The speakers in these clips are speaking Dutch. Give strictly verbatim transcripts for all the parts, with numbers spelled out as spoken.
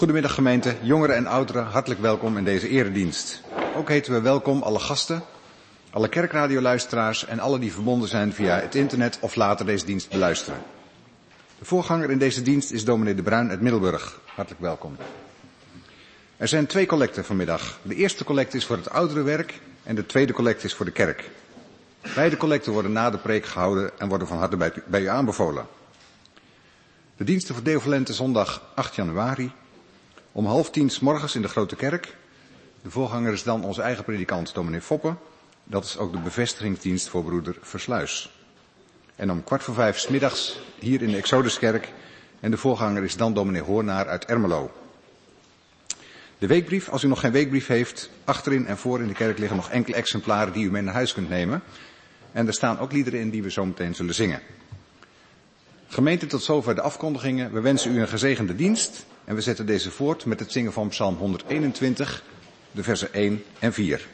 Goedemiddag gemeente, jongeren en ouderen, hartelijk welkom in deze eredienst. Ook heten we welkom alle gasten, alle kerkradioluisteraars en alle die verbonden zijn via het internet of later deze dienst beluisteren. De voorganger in deze dienst is dominee De Bruin uit Middelburg. Hartelijk welkom. Er zijn twee collecten vanmiddag. De eerste collecte is voor het ouderenwerk en de tweede collecte is voor de kerk. Beide collecten worden na de preek gehouden en worden van harte bij u, bij u aanbevolen. De diensten voor Deo Volente zondag acht januari. Om half tien 's morgens in de Grote Kerk. De voorganger is dan onze eigen predikant dominee Foppe. Dat is ook de bevestigingsdienst voor broeder Versluis. En om kwart voor vijf 's middags hier in de Exoduskerk. En de voorganger is dan dominee Hoornaar uit Ermelo. De weekbrief, als u nog geen weekbrief heeft, achterin en voor in de kerk liggen nog enkele exemplaren die u mee naar huis kunt nemen. En er staan ook liederen in die we zo meteen zullen zingen. Gemeente, tot zover de afkondigingen. We wensen u een gezegende dienst. En we zetten deze voort met het zingen van Psalm honderdeenentwintig, de versen één en vier.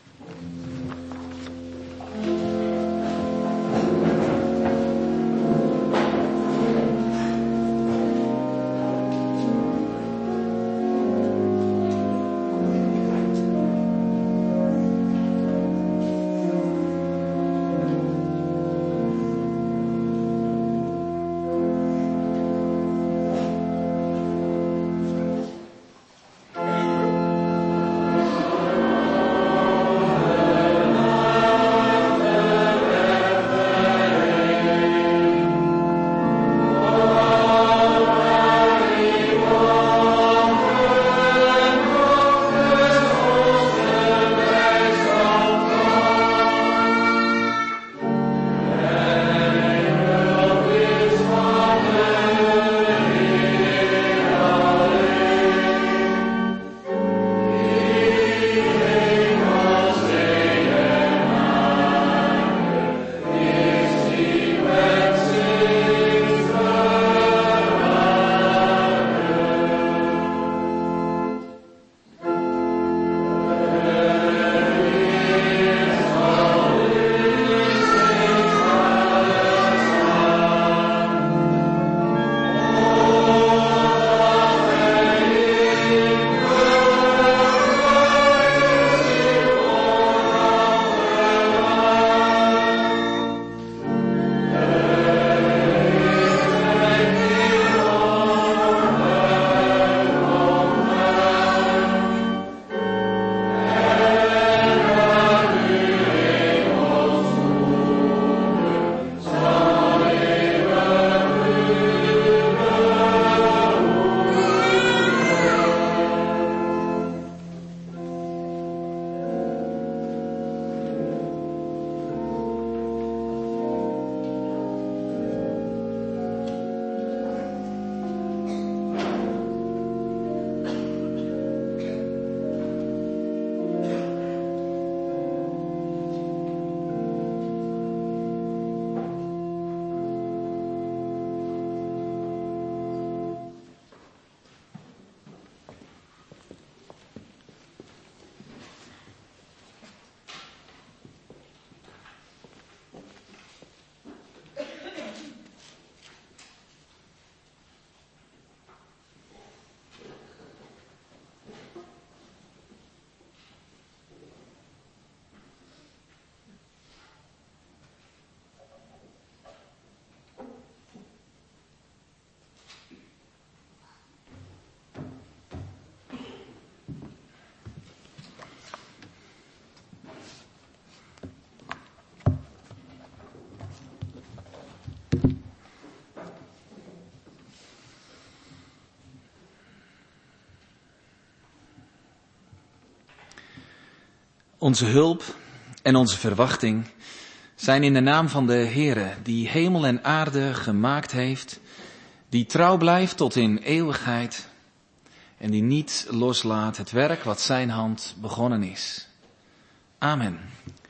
Onze hulp en onze verwachting zijn in de naam van de Heere, die hemel en aarde gemaakt heeft, die trouw blijft tot in eeuwigheid en die niet loslaat het werk wat zijn hand begonnen is. Amen.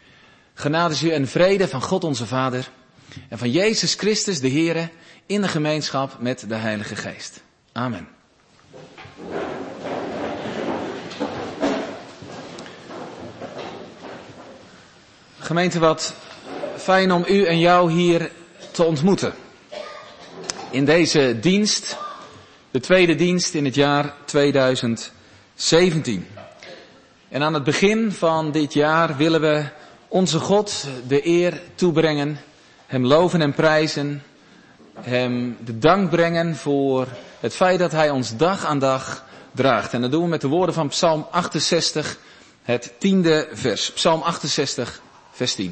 Genade is u en vrede van God onze Vader en van Jezus Christus de Heere in de gemeenschap met de Heilige Geest. Amen. Gemeente, wat fijn om u en jou hier te ontmoeten. In deze dienst, de tweede dienst in het jaar tweeduizend zeventien. En aan het begin van dit jaar willen we onze God de eer toebrengen, hem loven en prijzen, hem de dank brengen voor het feit dat hij ons dag aan dag draagt. En dat doen we met de woorden van Psalm achtenzestig, het tiende vers. Psalm achtenzestig, vers tien.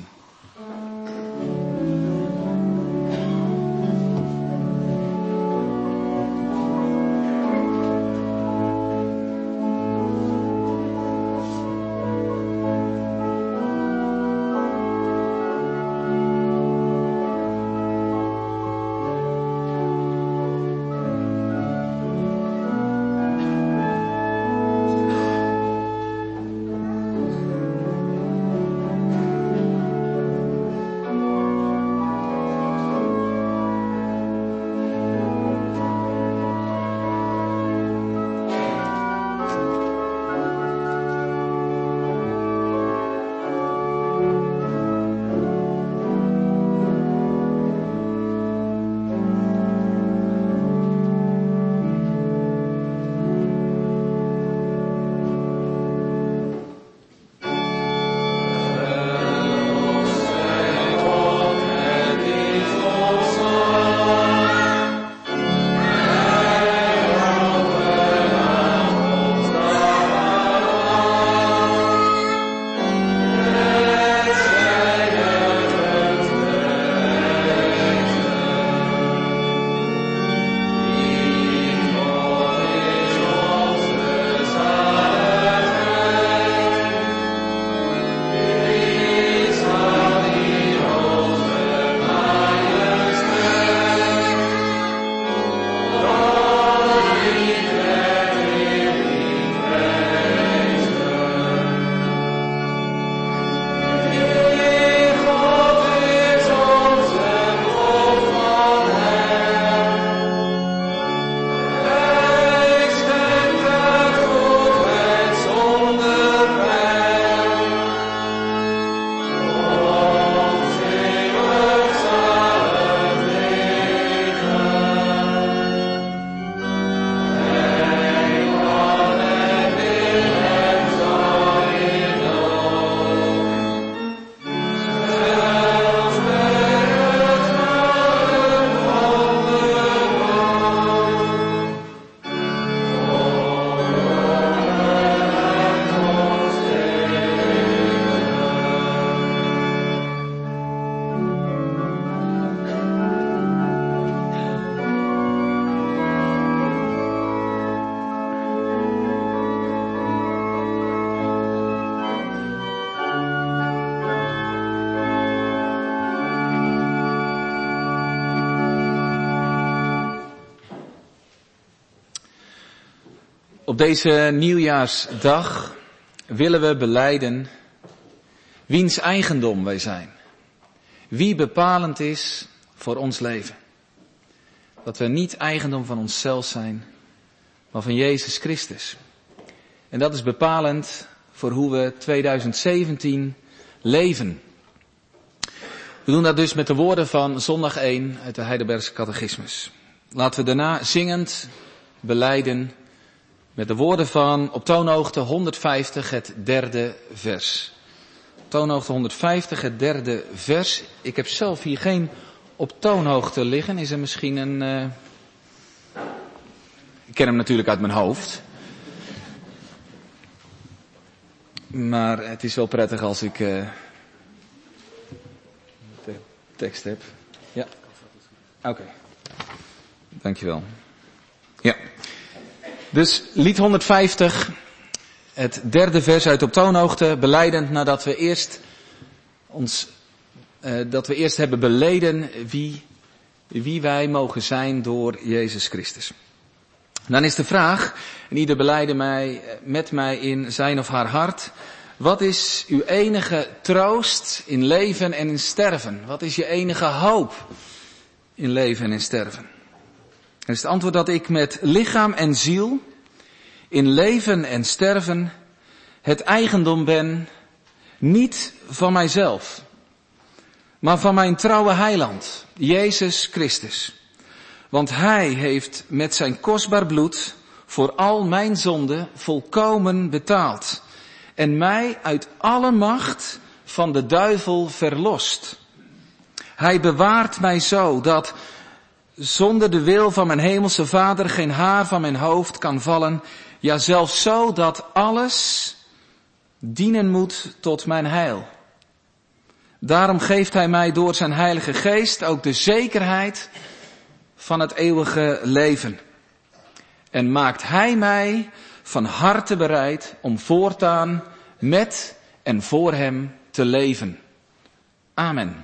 Op deze nieuwjaarsdag willen we belijden wiens eigendom wij zijn. Wie bepalend is voor ons leven. Dat we niet eigendom van onszelf zijn, maar van Jezus Christus. En dat is bepalend voor hoe we tweeduizend zeventien leven. We doen dat dus met de woorden van zondag één uit de Heidelbergse catechismus. Laten we daarna zingend belijden met de woorden van op toonhoogte honderdvijftig, het derde vers. Op toonhoogte honderdvijftig, het derde vers. Ik heb zelf hier geen op toonhoogte liggen. Is er misschien een... Uh... Ik ken hem natuurlijk uit mijn hoofd. Maar het is wel prettig als ik uh... de tekst heb. Ja. Oké. Okay. Dankjewel. Ja. Dus lied honderdvijftig, het derde vers uit op toonhoogte, belijdend nadat we eerst ons, uh, dat we eerst hebben beleden wie, wie wij mogen zijn door Jezus Christus. Dan is de vraag, en ieder belijde mij, met mij in zijn of haar hart, wat is uw enige troost in leven en in sterven? Wat is je enige hoop in leven en in sterven? En is het antwoord dat ik met lichaam en ziel, in leven en sterven, het eigendom ben, niet van mijzelf, maar van mijn trouwe heiland, Jezus Christus. Want hij heeft met zijn kostbaar bloed voor al mijn zonden volkomen betaald. En mij uit alle macht van de duivel verlost. Hij bewaart mij zo dat zonder de wil van mijn hemelse Vader geen haar van mijn hoofd kan vallen. Ja, zelfs zo dat alles dienen moet tot mijn heil. Daarom geeft hij mij door zijn Heilige Geest ook de zekerheid van het eeuwige leven. En maakt hij mij van harte bereid om voortaan met en voor hem te leven. Amen.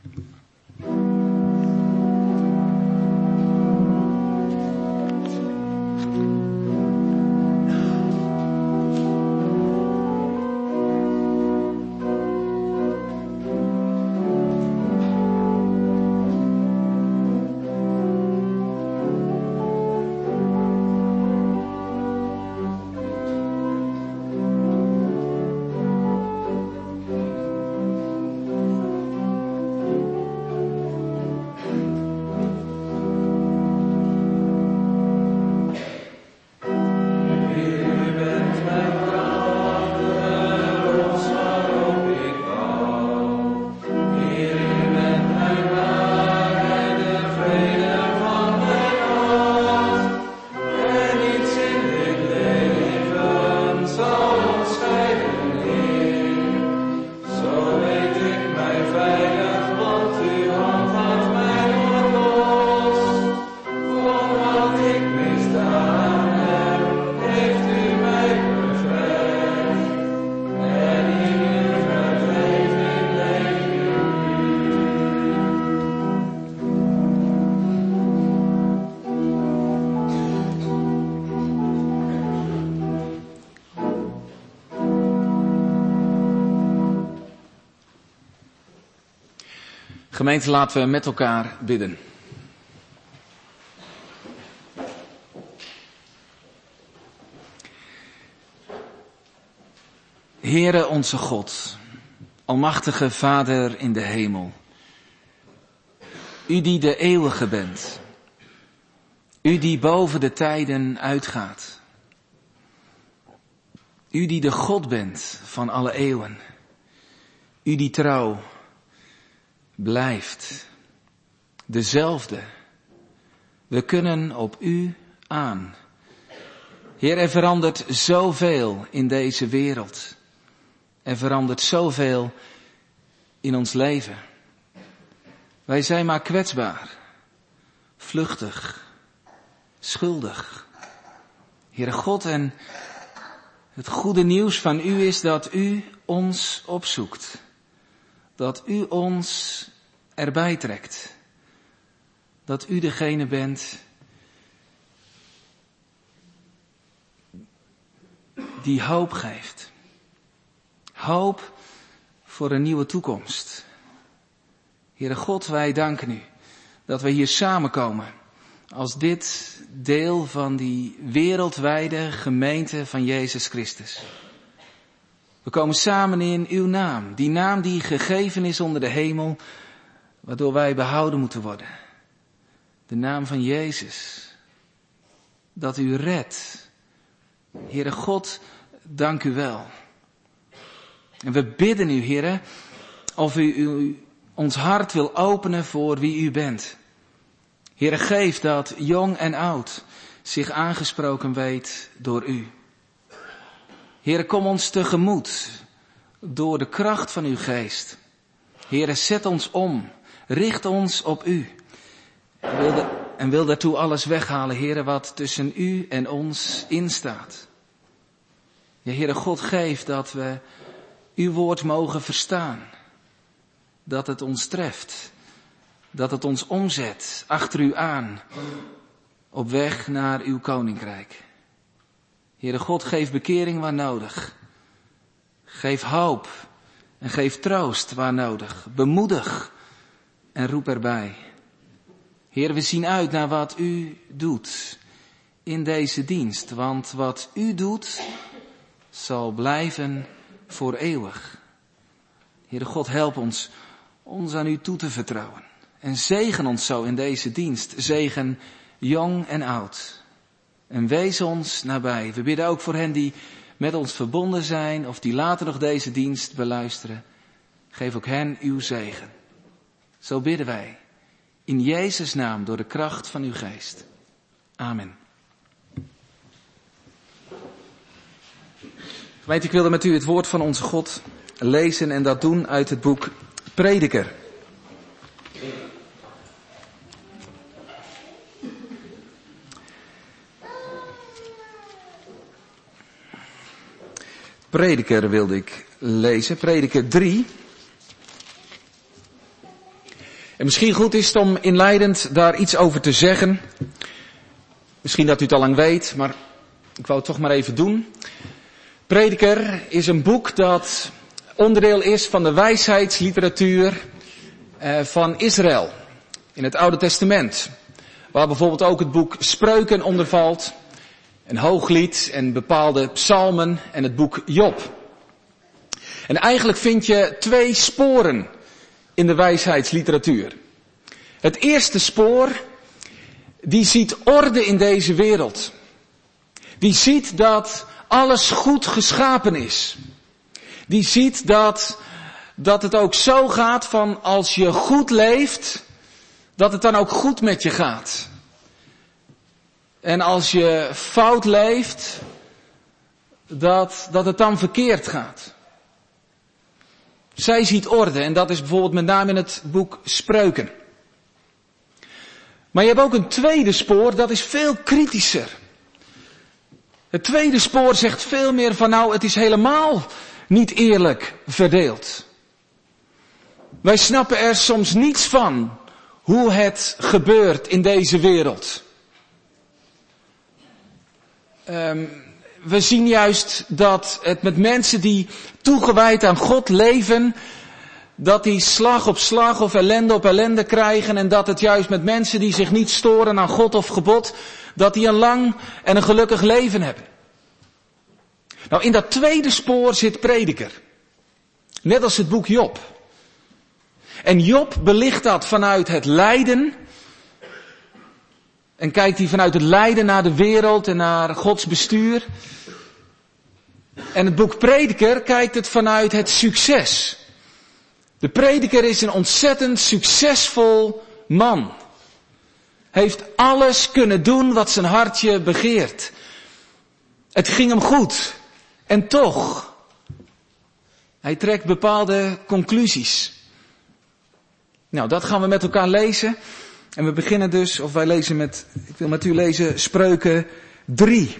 Gemeente, laten we met elkaar bidden. Heere onze God, almachtige Vader in de hemel. U die de eeuwige bent. U die boven de tijden uitgaat. U die de God bent van alle eeuwen. U die trouw blijft. Dezelfde. We kunnen op u aan. Heer, er verandert zoveel in deze wereld. Er verandert zoveel in ons leven. Wij zijn maar kwetsbaar, vluchtig, schuldig. Heere God, en het goede nieuws van u is dat u ons opzoekt. Dat u ons erbij trekt. Dat u degene bent die hoop geeft. Hoop voor een nieuwe toekomst. Heere God, wij danken u dat we hier samenkomen als dit deel van die wereldwijde gemeente van Jezus Christus. We komen samen in uw naam, die naam die gegeven is onder de hemel, waardoor wij behouden moeten worden. De naam van Jezus, dat u redt. Heere God, dank u wel. En we bidden u, Heere, of u, u ons hart wil openen voor wie u bent. Heere, geef dat jong en oud zich aangesproken weet door u. Heere, kom ons tegemoet door de kracht van uw geest. Heere, zet ons om, richt ons op u. En wil, de, en wil daartoe alles weghalen, Heere, wat tussen u en ons instaat. Ja, Heere God, geef dat we uw woord mogen verstaan. Dat het ons treft. Dat het ons omzet achter u aan. Op weg naar uw koninkrijk. Heere God, geef bekering waar nodig. Geef hoop en geef troost waar nodig. Bemoedig en roep erbij. Heer, we zien uit naar wat u doet in deze dienst. Want wat u doet zal blijven voor eeuwig. Heere God, help ons ons aan u toe te vertrouwen. En zegen ons zo in deze dienst. Zegen jong en oud. En wees ons nabij. We bidden ook voor hen die met ons verbonden zijn of die later nog deze dienst beluisteren. Geef ook hen uw zegen. Zo bidden wij. In Jezus' naam door de kracht van uw geest. Amen. Gemeente, ik wilde met u het woord van onze God lezen en dat doen uit het boek Prediker. Prediker wilde ik lezen, Prediker drie. En misschien goed is het om inleidend daar iets over te zeggen. Misschien dat u het al lang weet, maar ik wou het toch maar even doen. Prediker is een boek dat onderdeel is van de wijsheidsliteratuur van Israël in het Oude Testament. Waar bijvoorbeeld ook het boek Spreuken onder valt. En Hooglied en bepaalde psalmen en het boek Job. En eigenlijk vind je twee sporen in de wijsheidsliteratuur. Het eerste spoor, die ziet orde in deze wereld. Die ziet dat alles goed geschapen is. Die ziet dat, dat het ook zo gaat van als je goed leeft, dat het dan ook goed met je gaat. En als je fout leeft, dat, dat het dan verkeerd gaat. Zij ziet orde en dat is bijvoorbeeld met name in het boek Spreuken. Maar je hebt ook een tweede spoor, dat is veel kritischer. Het tweede spoor zegt veel meer van nou, het is helemaal niet eerlijk verdeeld. Wij snappen er soms niets van hoe het gebeurt in deze wereld. Um, we zien juist dat het met mensen die toegewijd aan God leven, dat die slag op slag of ellende op ellende krijgen en dat het juist met mensen die zich niet storen aan God of gebod, dat die een lang en een gelukkig leven hebben. Nou, in dat tweede spoor zit Prediker. Net als het boek Job. En Job belicht dat vanuit het lijden. En kijkt hij vanuit het lijden naar de wereld en naar Gods bestuur. En het boek Prediker kijkt het vanuit het succes. De Prediker is een ontzettend succesvol man. Heeft alles kunnen doen wat zijn hartje begeert. Het ging hem goed. En toch, hij trekt bepaalde conclusies. Nou, dat gaan we met elkaar lezen. En we beginnen dus, of wij lezen met, ik wil met u lezen, Spreuken drie.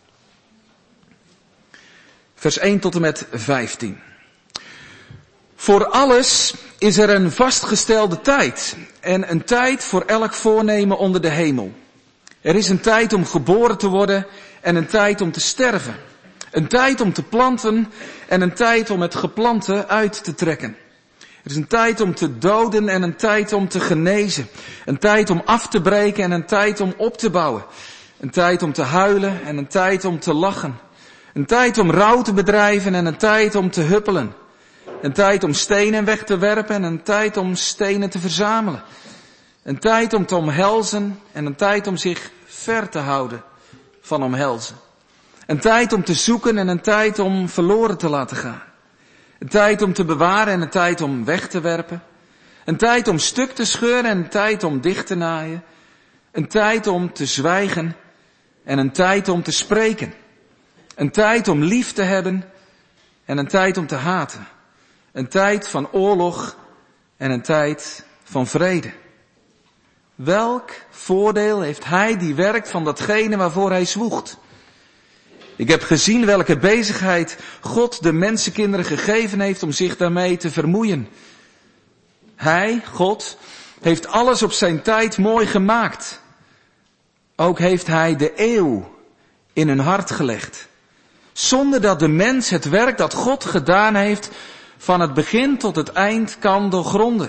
Vers één tot en met vijftien. Voor alles is er een vastgestelde tijd en een tijd voor elk voornemen onder de hemel. Er is een tijd om geboren te worden en een tijd om te sterven. Een tijd om te planten en een tijd om het geplante uit te trekken. Er is een tijd om te doden en een tijd om te genezen. Een tijd om af te breken en een tijd om op te bouwen. Een tijd om te huilen en een tijd om te lachen. Een tijd om rouw te bedrijven en een tijd om te huppelen. Een tijd om stenen weg te werpen en een tijd om stenen te verzamelen. Een tijd om te omhelzen en een tijd om zich ver te houden van omhelzen. Een tijd om te zoeken en een tijd om verloren te laten gaan. Een tijd om te bewaren en een tijd om weg te werpen. Een tijd om stuk te scheuren en een tijd om dicht te naaien. Een tijd om te zwijgen en een tijd om te spreken. Een tijd om lief te hebben en een tijd om te haten. Een tijd van oorlog en een tijd van vrede. Welk voordeel heeft hij die werkt van datgene waarvoor hij zwoegt? Ik heb gezien welke bezigheid God de mensenkinderen gegeven heeft om zich daarmee te vermoeien. Hij, God, heeft alles op zijn tijd mooi gemaakt. Ook heeft hij de eeuw in hun hart gelegd. Zonder dat de mens het werk dat God gedaan heeft van het begin tot het eind kan doorgronden.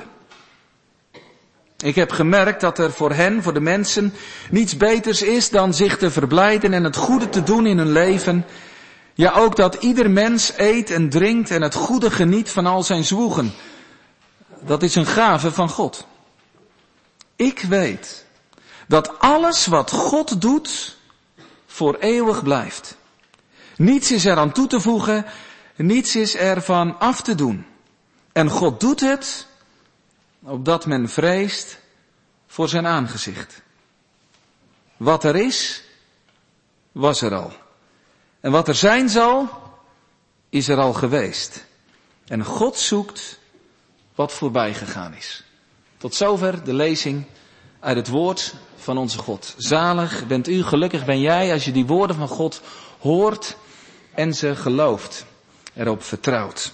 Ik heb gemerkt dat er voor hen, voor de mensen, niets beters is dan zich te verblijden en het goede te doen in hun leven. Ja, ook dat ieder mens eet en drinkt en het goede geniet van al zijn zwoegen. Dat is een gave van God. Ik weet dat alles wat God doet voor eeuwig blijft. Niets is er aan toe te voegen, niets is er van af te doen. En God doet het opdat men vreest voor zijn aangezicht. Wat er is, was er al. En wat er zijn zal, is er al geweest. En God zoekt wat voorbij gegaan is. Tot zover de lezing uit het woord van onze God. Zalig bent u, gelukkig ben jij als je die woorden van God hoort en ze gelooft, erop vertrouwt.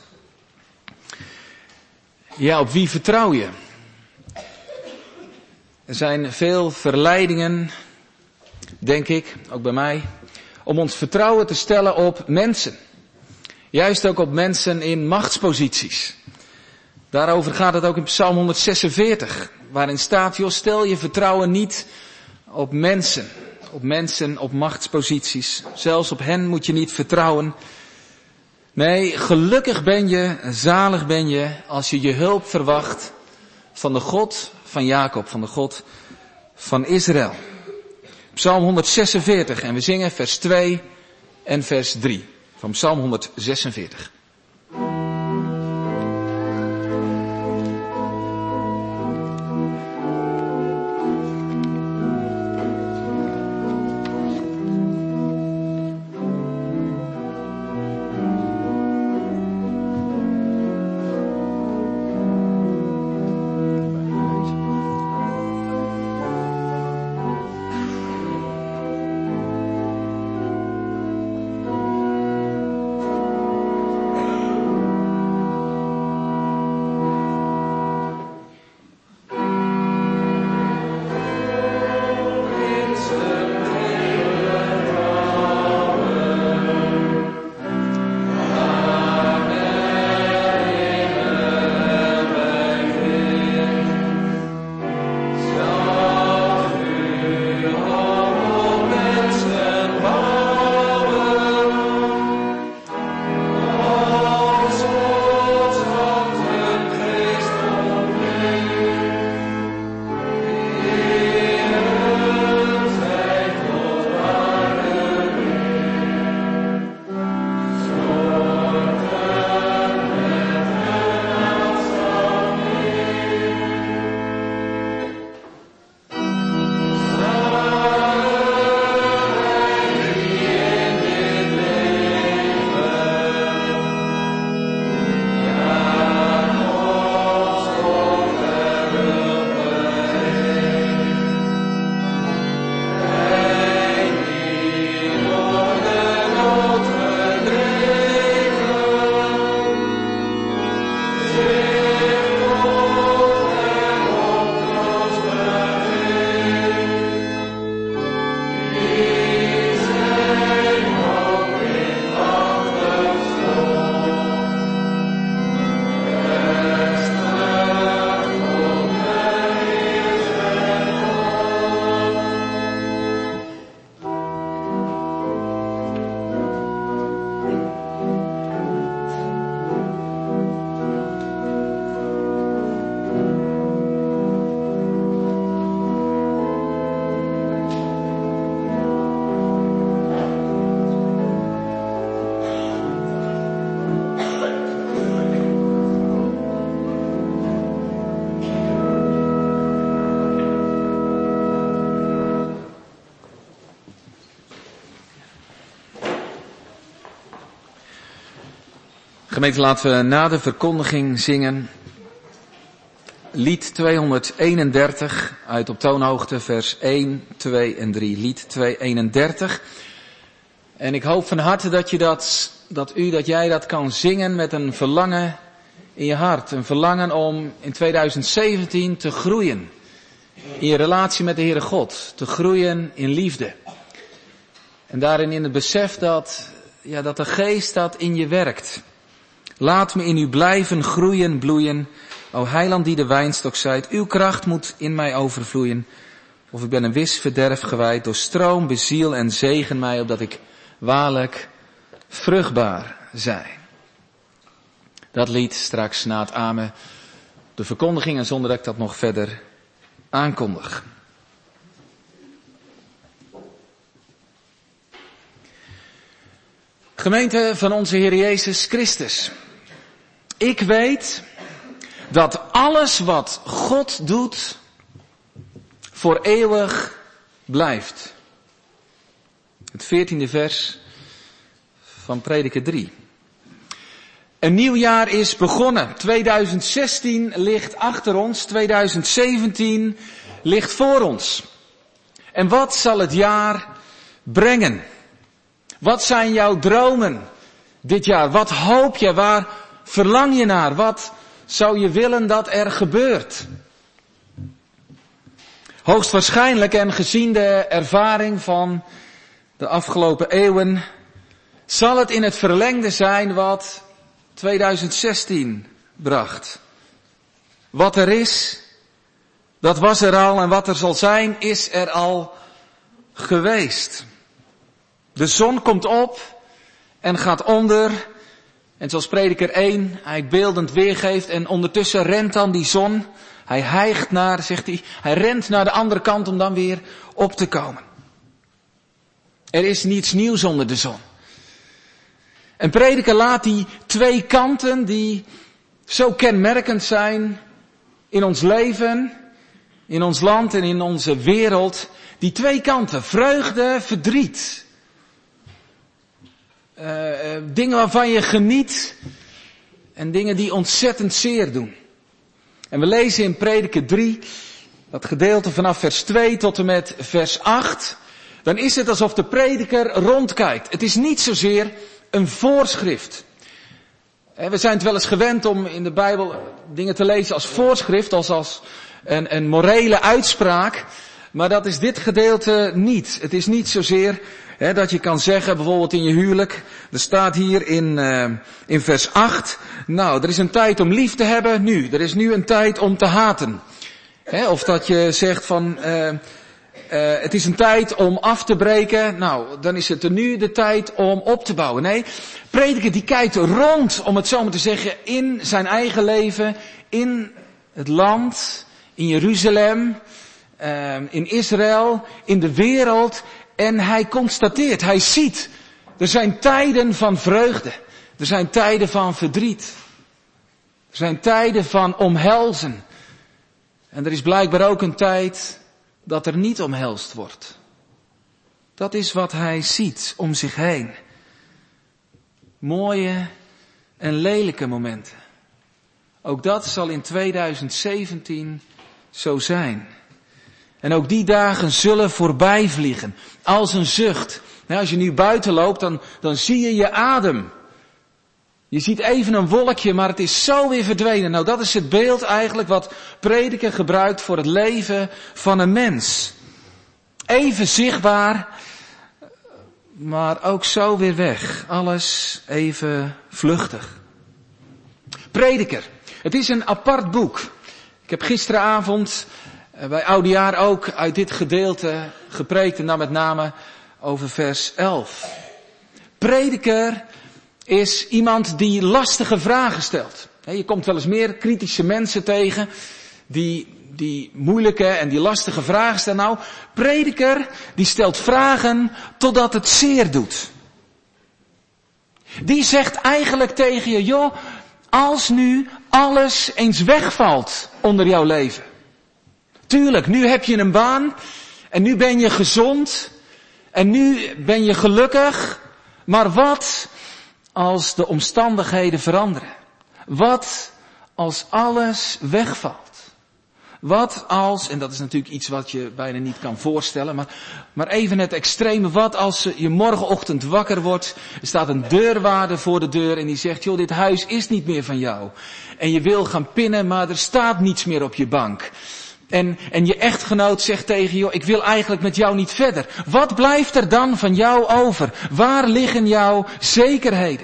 Ja, op wie vertrouw je? Er zijn veel verleidingen, denk ik, ook bij mij, om ons vertrouwen te stellen op mensen. Juist ook op mensen in machtsposities. Daarover gaat het ook in Psalm honderdzesenveertig, waarin staat, joh, stel je vertrouwen niet op mensen, op mensen op machtsposities. Zelfs op hen moet je niet vertrouwen. Nee, gelukkig ben je, zalig ben je, als je je hulp verwacht van de God van Jacob, van de God van Israël. Psalm honderdzesenveertig, en we zingen vers twee en vers drie van Psalm honderdzesenveertig. Gemeente, laten we na de verkondiging zingen lied tweehonderdeenendertig uit op toonhoogte, vers één, twee en drie. Lied tweehonderdeenendertig. En ik hoop van harte dat je dat, dat u, dat jij dat kan zingen met een verlangen in je hart. Een verlangen om in tweeduizend zeventien te groeien in je relatie met de Heere God. Te groeien in liefde. En daarin in het besef dat, ja, dat de Geest dat in je werkt. Laat me in u blijven groeien, bloeien. O Heiland die de wijnstok zijt, uw kracht moet in mij overvloeien. Of ik ben een wis verderf gewijd, door stroom, beziel en zegen mij, opdat ik waarlijk vruchtbaar zij. Dat lied straks na het amen, de verkondiging, en zonder dat ik dat nog verder aankondig. Gemeente van onze Heer Jezus Christus. Ik weet dat alles wat God doet voor eeuwig blijft. Het veertiende vers van Prediker drie. Een nieuw jaar is begonnen. tweeduizend zestien ligt achter ons. tweeduizend zeventien ligt voor ons. En wat zal het jaar brengen? Wat zijn jouw dromen dit jaar? Wat hoop je? Waar verlang je naar? Wat zou je willen dat er gebeurt? Hoogstwaarschijnlijk en gezien de ervaring van de afgelopen eeuwen zal het in het verlengde zijn wat tweeduizend zestien bracht. Wat er is, dat was er al en wat er zal zijn, is er al geweest. De zon komt op en gaat onder. En zoals Prediker één hij beeldend weergeeft en ondertussen rent dan die zon. Hij hijgt naar, zegt hij, hij rent naar de andere kant om dan weer op te komen. Er is niets nieuws onder de zon. En Prediker laat die twee kanten die zo kenmerkend zijn in ons leven, in ons land en in onze wereld. Die twee kanten, vreugde, verdriet. Uh, uh, dingen waarvan je geniet en dingen die ontzettend zeer doen. En we lezen in Prediker drie, dat gedeelte vanaf vers twee tot en met vers acht. Dan is het alsof de prediker rondkijkt. Het is niet zozeer een voorschrift. We zijn het wel eens gewend om in de Bijbel dingen te lezen als voorschrift, als, als een, een morele uitspraak. Maar dat is dit gedeelte niet. Het is niet zozeer hè, dat je kan zeggen, bijvoorbeeld in je huwelijk. Er staat hier in, uh, in vers acht. Nou, er is een tijd om lief te hebben nu. Er is nu een tijd om te haten. Hè, of dat je zegt van, uh, uh, het is een tijd om af te breken. Nou, dan is het er nu de tijd om op te bouwen. Nee, prediker die kijkt rond, om het zo maar te zeggen, in zijn eigen leven, in het land, in Jeruzalem, uh, in Israël, in de wereld. En hij constateert, hij ziet, er zijn tijden van vreugde. Er zijn tijden van verdriet. Er zijn tijden van omhelzen. En er is blijkbaar ook een tijd dat er niet omhelst wordt. Dat is wat hij ziet om zich heen. Mooie en lelijke momenten. Ook dat zal in tweeduizend zeventien zo zijn. En ook die dagen zullen voorbij vliegen. Als een zucht. Nou, als je nu buiten loopt, dan, dan zie je je adem. Je ziet even een wolkje, maar het is zo weer verdwenen. Nou, dat is het beeld eigenlijk wat prediker gebruikt voor het leven van een mens. Even zichtbaar, maar ook zo weer weg. Alles even vluchtig. Prediker. Het is een apart boek. Ik heb gisteravond bij Oudejaar ook uit dit gedeelte gepreekt en dan met name over vers elf. Prediker is iemand die lastige vragen stelt. Je komt wel eens meer kritische mensen tegen die, die moeilijke en die lastige vragen stellen. Nou, prediker die stelt vragen totdat het zeer doet. Die zegt eigenlijk tegen je, joh, als nu alles eens wegvalt onder jouw leven. Tuurlijk, nu heb je een baan en nu ben je gezond en nu ben je gelukkig. Maar wat als de omstandigheden veranderen? Wat als alles wegvalt? Wat als, en dat is natuurlijk iets wat je bijna niet kan voorstellen, maar, maar even het extreme, wat als je morgenochtend wakker wordt, er staat een deurwaarder voor de deur en die zegt, joh, dit huis is niet meer van jou. En je wil gaan pinnen, maar er staat niets meer op je bank. En, en je echtgenoot zegt tegen je, joh, ik wil eigenlijk met jou niet verder. Wat blijft er dan van jou over? Waar liggen jouw zekerheden?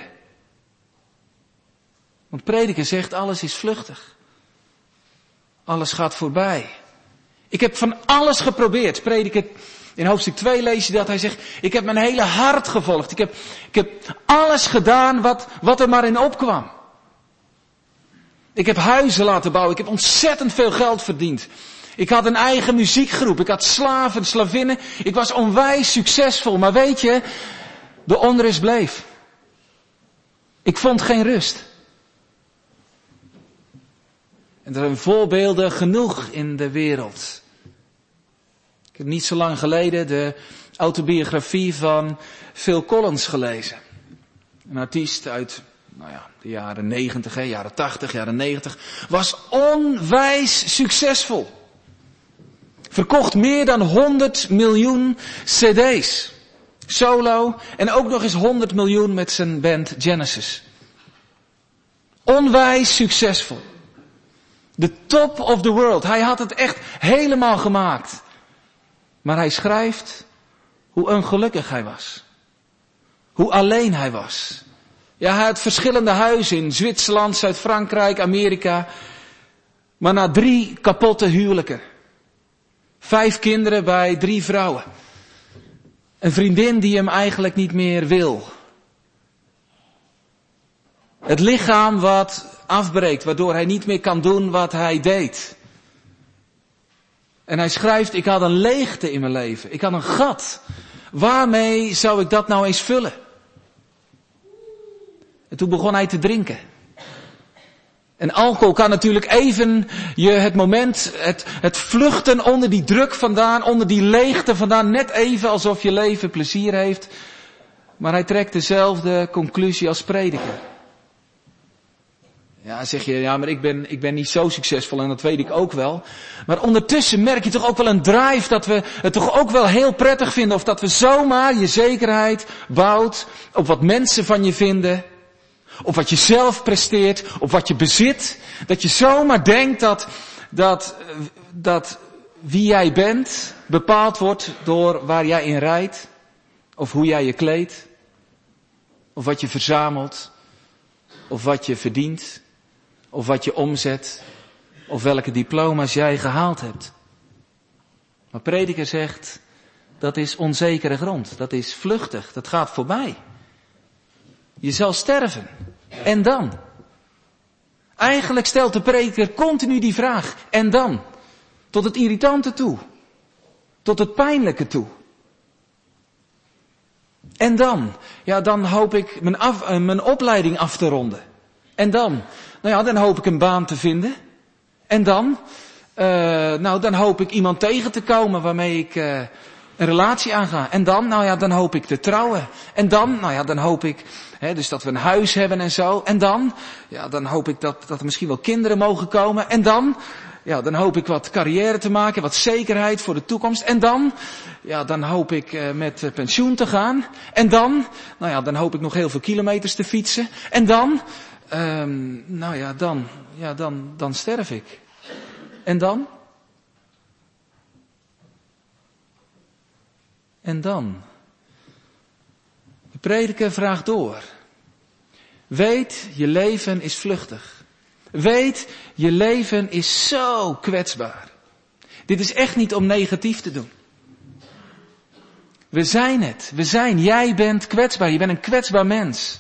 Want prediker zegt, alles is vluchtig. Alles gaat voorbij. Ik heb van alles geprobeerd. Prediker, in hoofdstuk twee lees je dat. Hij zegt, ik heb mijn hele hart gevolgd. Ik heb, ik heb alles gedaan wat, wat er maar in opkwam. Ik heb huizen laten bouwen. Ik heb ontzettend veel geld verdiend. Ik had een eigen muziekgroep. Ik had slaven, slavinnen. Ik was onwijs succesvol. Maar weet je, de onrust bleef. Ik vond geen rust. En er zijn voorbeelden genoeg in de wereld. Ik heb niet zo lang geleden de autobiografie van Phil Collins gelezen. Een artiest uit, nou ja, de jaren negentig, hè, jaren tachtig, jaren negentig. Was onwijs succesvol. Verkocht meer dan honderd miljoen cd's. Solo. En ook nog eens honderd miljoen met zijn band Genesis. Onwijs succesvol. The top of the world. Hij had het echt helemaal gemaakt. Maar hij schrijft hoe ongelukkig hij was. Hoe alleen hij was. Ja, hij had verschillende huizen in Zwitserland, Zuid-Frankrijk, Amerika. Maar na drie kapotte huwelijken. Vijf kinderen bij drie vrouwen. Een vriendin die hem eigenlijk niet meer wil. Het lichaam wat afbreekt, waardoor hij niet meer kan doen wat hij deed. En hij schrijft, ik had een leegte in mijn leven. Ik had een gat. Waarmee zou ik dat nou eens vullen? En toen begon hij te drinken. En alcohol kan natuurlijk even je het moment, het, het vluchten onder die druk vandaan, onder die leegte vandaan, net even alsof je leven plezier heeft. Maar hij trekt dezelfde conclusie als prediker. Ja, zeg je, ja, maar ik ben, ik ben niet zo succesvol en dat weet ik ook wel. Maar ondertussen merk je toch ook wel een drive dat we het toch ook wel heel prettig vinden. Of dat we zomaar je zekerheid bouwt op wat mensen van je vinden. Op wat je zelf presteert, op wat je bezit. Dat je zomaar denkt dat, dat, dat wie jij bent bepaald wordt door waar jij in rijdt. Of hoe jij je kleedt. Of wat je verzamelt. Of wat je verdient. Of wat je omzet. Of welke diploma's jij gehaald hebt. Maar prediker zegt, dat is onzekere grond. Dat is vluchtig. Dat gaat voorbij. Je zal sterven. En dan? Eigenlijk stelt de prediker continu die vraag. En dan? Tot het irritante toe. Tot het pijnlijke toe. En dan? Ja, dan hoop ik mijn, af, mijn opleiding af te ronden. En dan? Nou ja, dan hoop ik een baan te vinden. En dan? Uh, nou, dan hoop ik iemand tegen te komen waarmee ik uh, een relatie aanga. En dan? Nou ja, dan hoop ik te trouwen. En dan? Nou ja, dan hoop ik hè, dus dat we een huis hebben en zo. En dan? Ja, dan hoop ik dat, dat er misschien wel kinderen mogen komen. En dan? Ja, dan hoop ik wat carrière te maken, wat zekerheid voor de toekomst. En dan? Ja, dan hoop ik uh, met uh, pensioen te gaan. En dan? Nou ja, dan hoop ik nog heel veel kilometers te fietsen. En dan? Um, nou ja, dan, ja, dan, dan sterf ik. En dan? En dan? De prediker vraagt door. Weet, je leven is vluchtig. Weet, je leven is zo kwetsbaar. Dit is echt niet om negatief te doen. We zijn het. We zijn. Jij bent kwetsbaar. Je bent een kwetsbaar mens.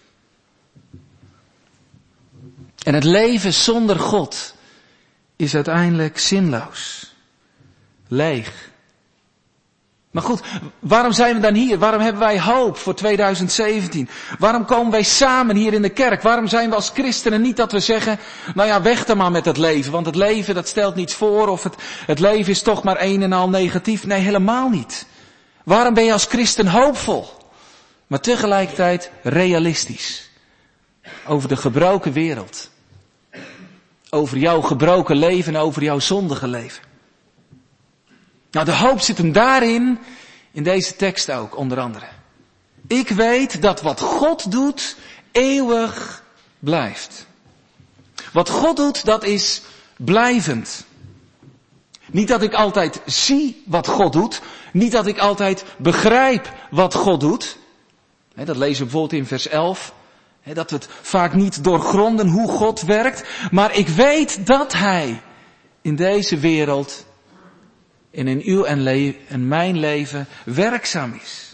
En het leven zonder God is uiteindelijk zinloos. Leeg. Maar goed, waarom zijn we dan hier? Waarom hebben wij hoop voor tweeduizend zeventien? Waarom komen wij samen hier in de kerk? Waarom zijn we als christenen niet dat we zeggen, nou ja, weg dan maar met het leven. Want het leven dat stelt niets voor of het, het leven is toch maar een en al negatief. Nee, helemaal niet. Waarom ben je als christen hoopvol? Maar tegelijkertijd realistisch. Over de gebroken wereld. Over jouw gebroken leven en over jouw zondige leven. Nou, de hoop zit hem daarin, in deze tekst ook, onder andere. Ik weet dat wat God doet, eeuwig blijft. Wat God doet, dat is blijvend. Niet dat ik altijd zie wat God doet. Niet dat ik altijd begrijp wat God doet. Dat lezen we bijvoorbeeld in vers elf. Dat we het vaak niet doorgronden hoe God werkt. Maar ik weet dat Hij in deze wereld en in uw en, le- en mijn leven werkzaam is.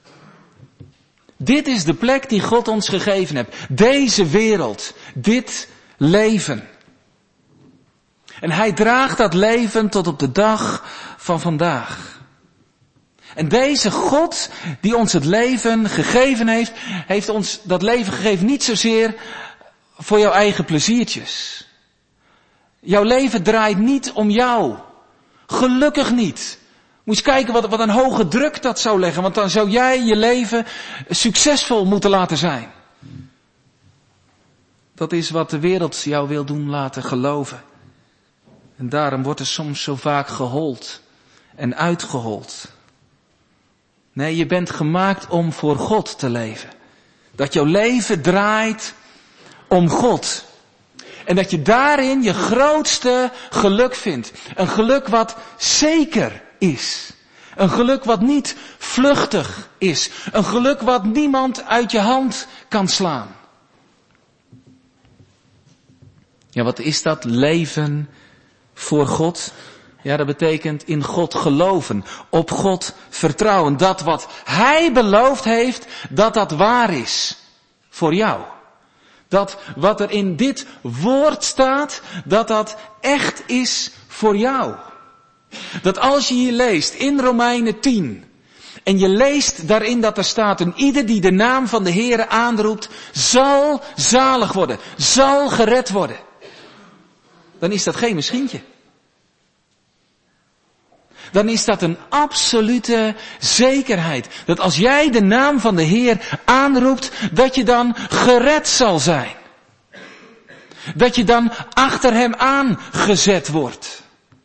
Dit is de plek die God ons gegeven heeft. Deze wereld. Dit leven. En hij draagt dat leven tot op de dag van vandaag. En deze God die ons het leven gegeven heeft, heeft ons dat leven gegeven niet zozeer voor jouw eigen pleziertjes. Jouw leven draait niet om jou. Gelukkig niet. Moet je kijken wat, wat een hoge druk dat zou leggen, want dan zou jij je leven succesvol moeten laten zijn. Dat is wat de wereld jou wil doen laten geloven. En daarom wordt er soms zo vaak gehold en uitgehold. Nee, je bent gemaakt om voor God te leven. Dat jouw leven draait om God. En dat je daarin je grootste geluk vindt. Een geluk wat zeker is. Een geluk wat niet vluchtig is. Een geluk wat niemand uit je hand kan slaan. Ja, wat is dat leven voor God? Ja, dat betekent in God geloven, op God vertrouwen. Dat wat Hij beloofd heeft, dat dat waar is voor jou. Dat wat er in dit woord staat, dat dat echt is voor jou. Dat als je hier leest in Romeinen tien, en je leest daarin dat er staat, en ieder die de naam van de Heere aanroept, zal zalig worden, zal gered worden. Dan is dat geen misschientje. Dan is dat een absolute zekerheid. Dat als jij de naam van de Heer aanroept, dat je dan gered zal zijn. Dat je dan achter hem aangezet wordt.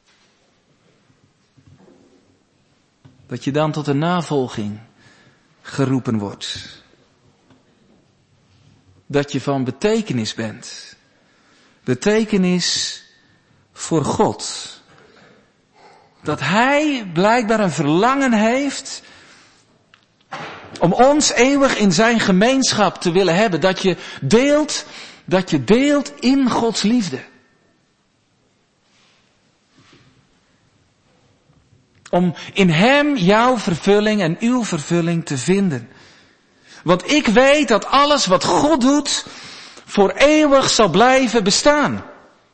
Dat je dan tot een navolging geroepen wordt. Dat je van betekenis bent. Betekenis voor God. Dat Hij blijkbaar een verlangen heeft om ons eeuwig in zijn gemeenschap te willen hebben. Dat je deelt, dat je deelt in Gods liefde. Om in Hem jouw vervulling en uw vervulling te vinden. Want ik weet dat alles wat God doet voor eeuwig zal blijven bestaan.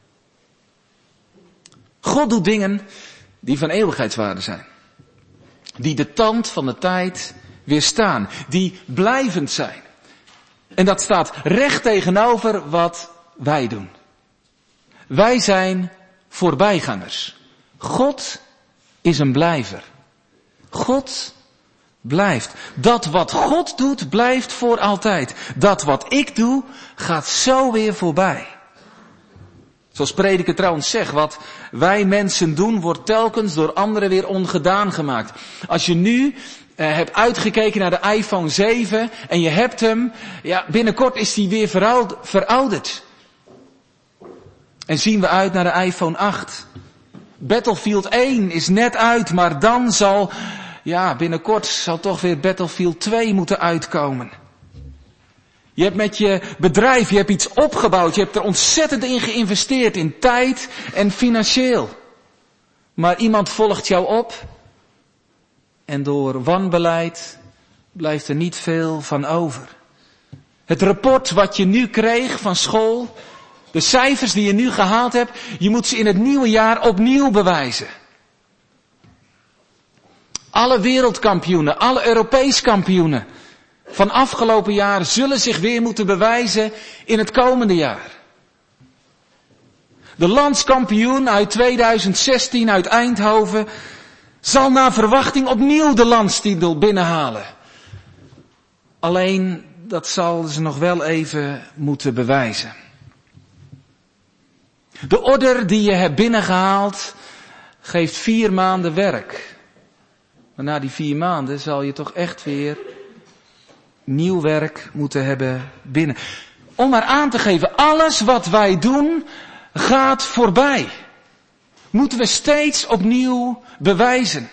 God doet dingen die van eeuwigheidswaarde zijn. Die de tand van de tijd weerstaan. Die blijvend zijn. En dat staat recht tegenover wat wij doen. Wij zijn voorbijgangers. God is een blijver. God blijft. Dat wat God doet, blijft voor altijd. Dat wat ik doe, gaat zo weer voorbij. Zoals Prediker trouwens zegt, wat wij mensen doen, wordt telkens door anderen weer ongedaan gemaakt. Als je nu eh, hebt uitgekeken naar de iPhone zeven en je hebt hem, ja, binnenkort is die weer verouderd. En zien we uit naar de iPhone acht. Battlefield één is net uit, maar dan zal, ja, binnenkort zal toch weer Battlefield twee moeten uitkomen. Je hebt met je bedrijf, je hebt iets opgebouwd, je hebt er ontzettend in geïnvesteerd, in tijd en financieel. Maar iemand volgt jou op en door wanbeleid blijft er niet veel van over. Het rapport wat je nu kreeg van school, de cijfers die je nu gehaald hebt, je moet ze in het nieuwe jaar opnieuw bewijzen. Alle wereldkampioenen, alle Europees kampioenen van afgelopen jaar zullen zich weer moeten bewijzen in het komende jaar. De landskampioen uit tweeduizend zestien uit Eindhoven zal naar verwachting opnieuw de landstitel binnenhalen. Alleen dat zal ze nog wel even moeten bewijzen. De order die je hebt binnengehaald geeft vier maanden werk. Maar na die vier maanden zal je toch echt weer nieuw werk moeten hebben binnen. Om maar aan te geven, alles wat wij doen gaat voorbij. Moeten we steeds opnieuw bewijzen.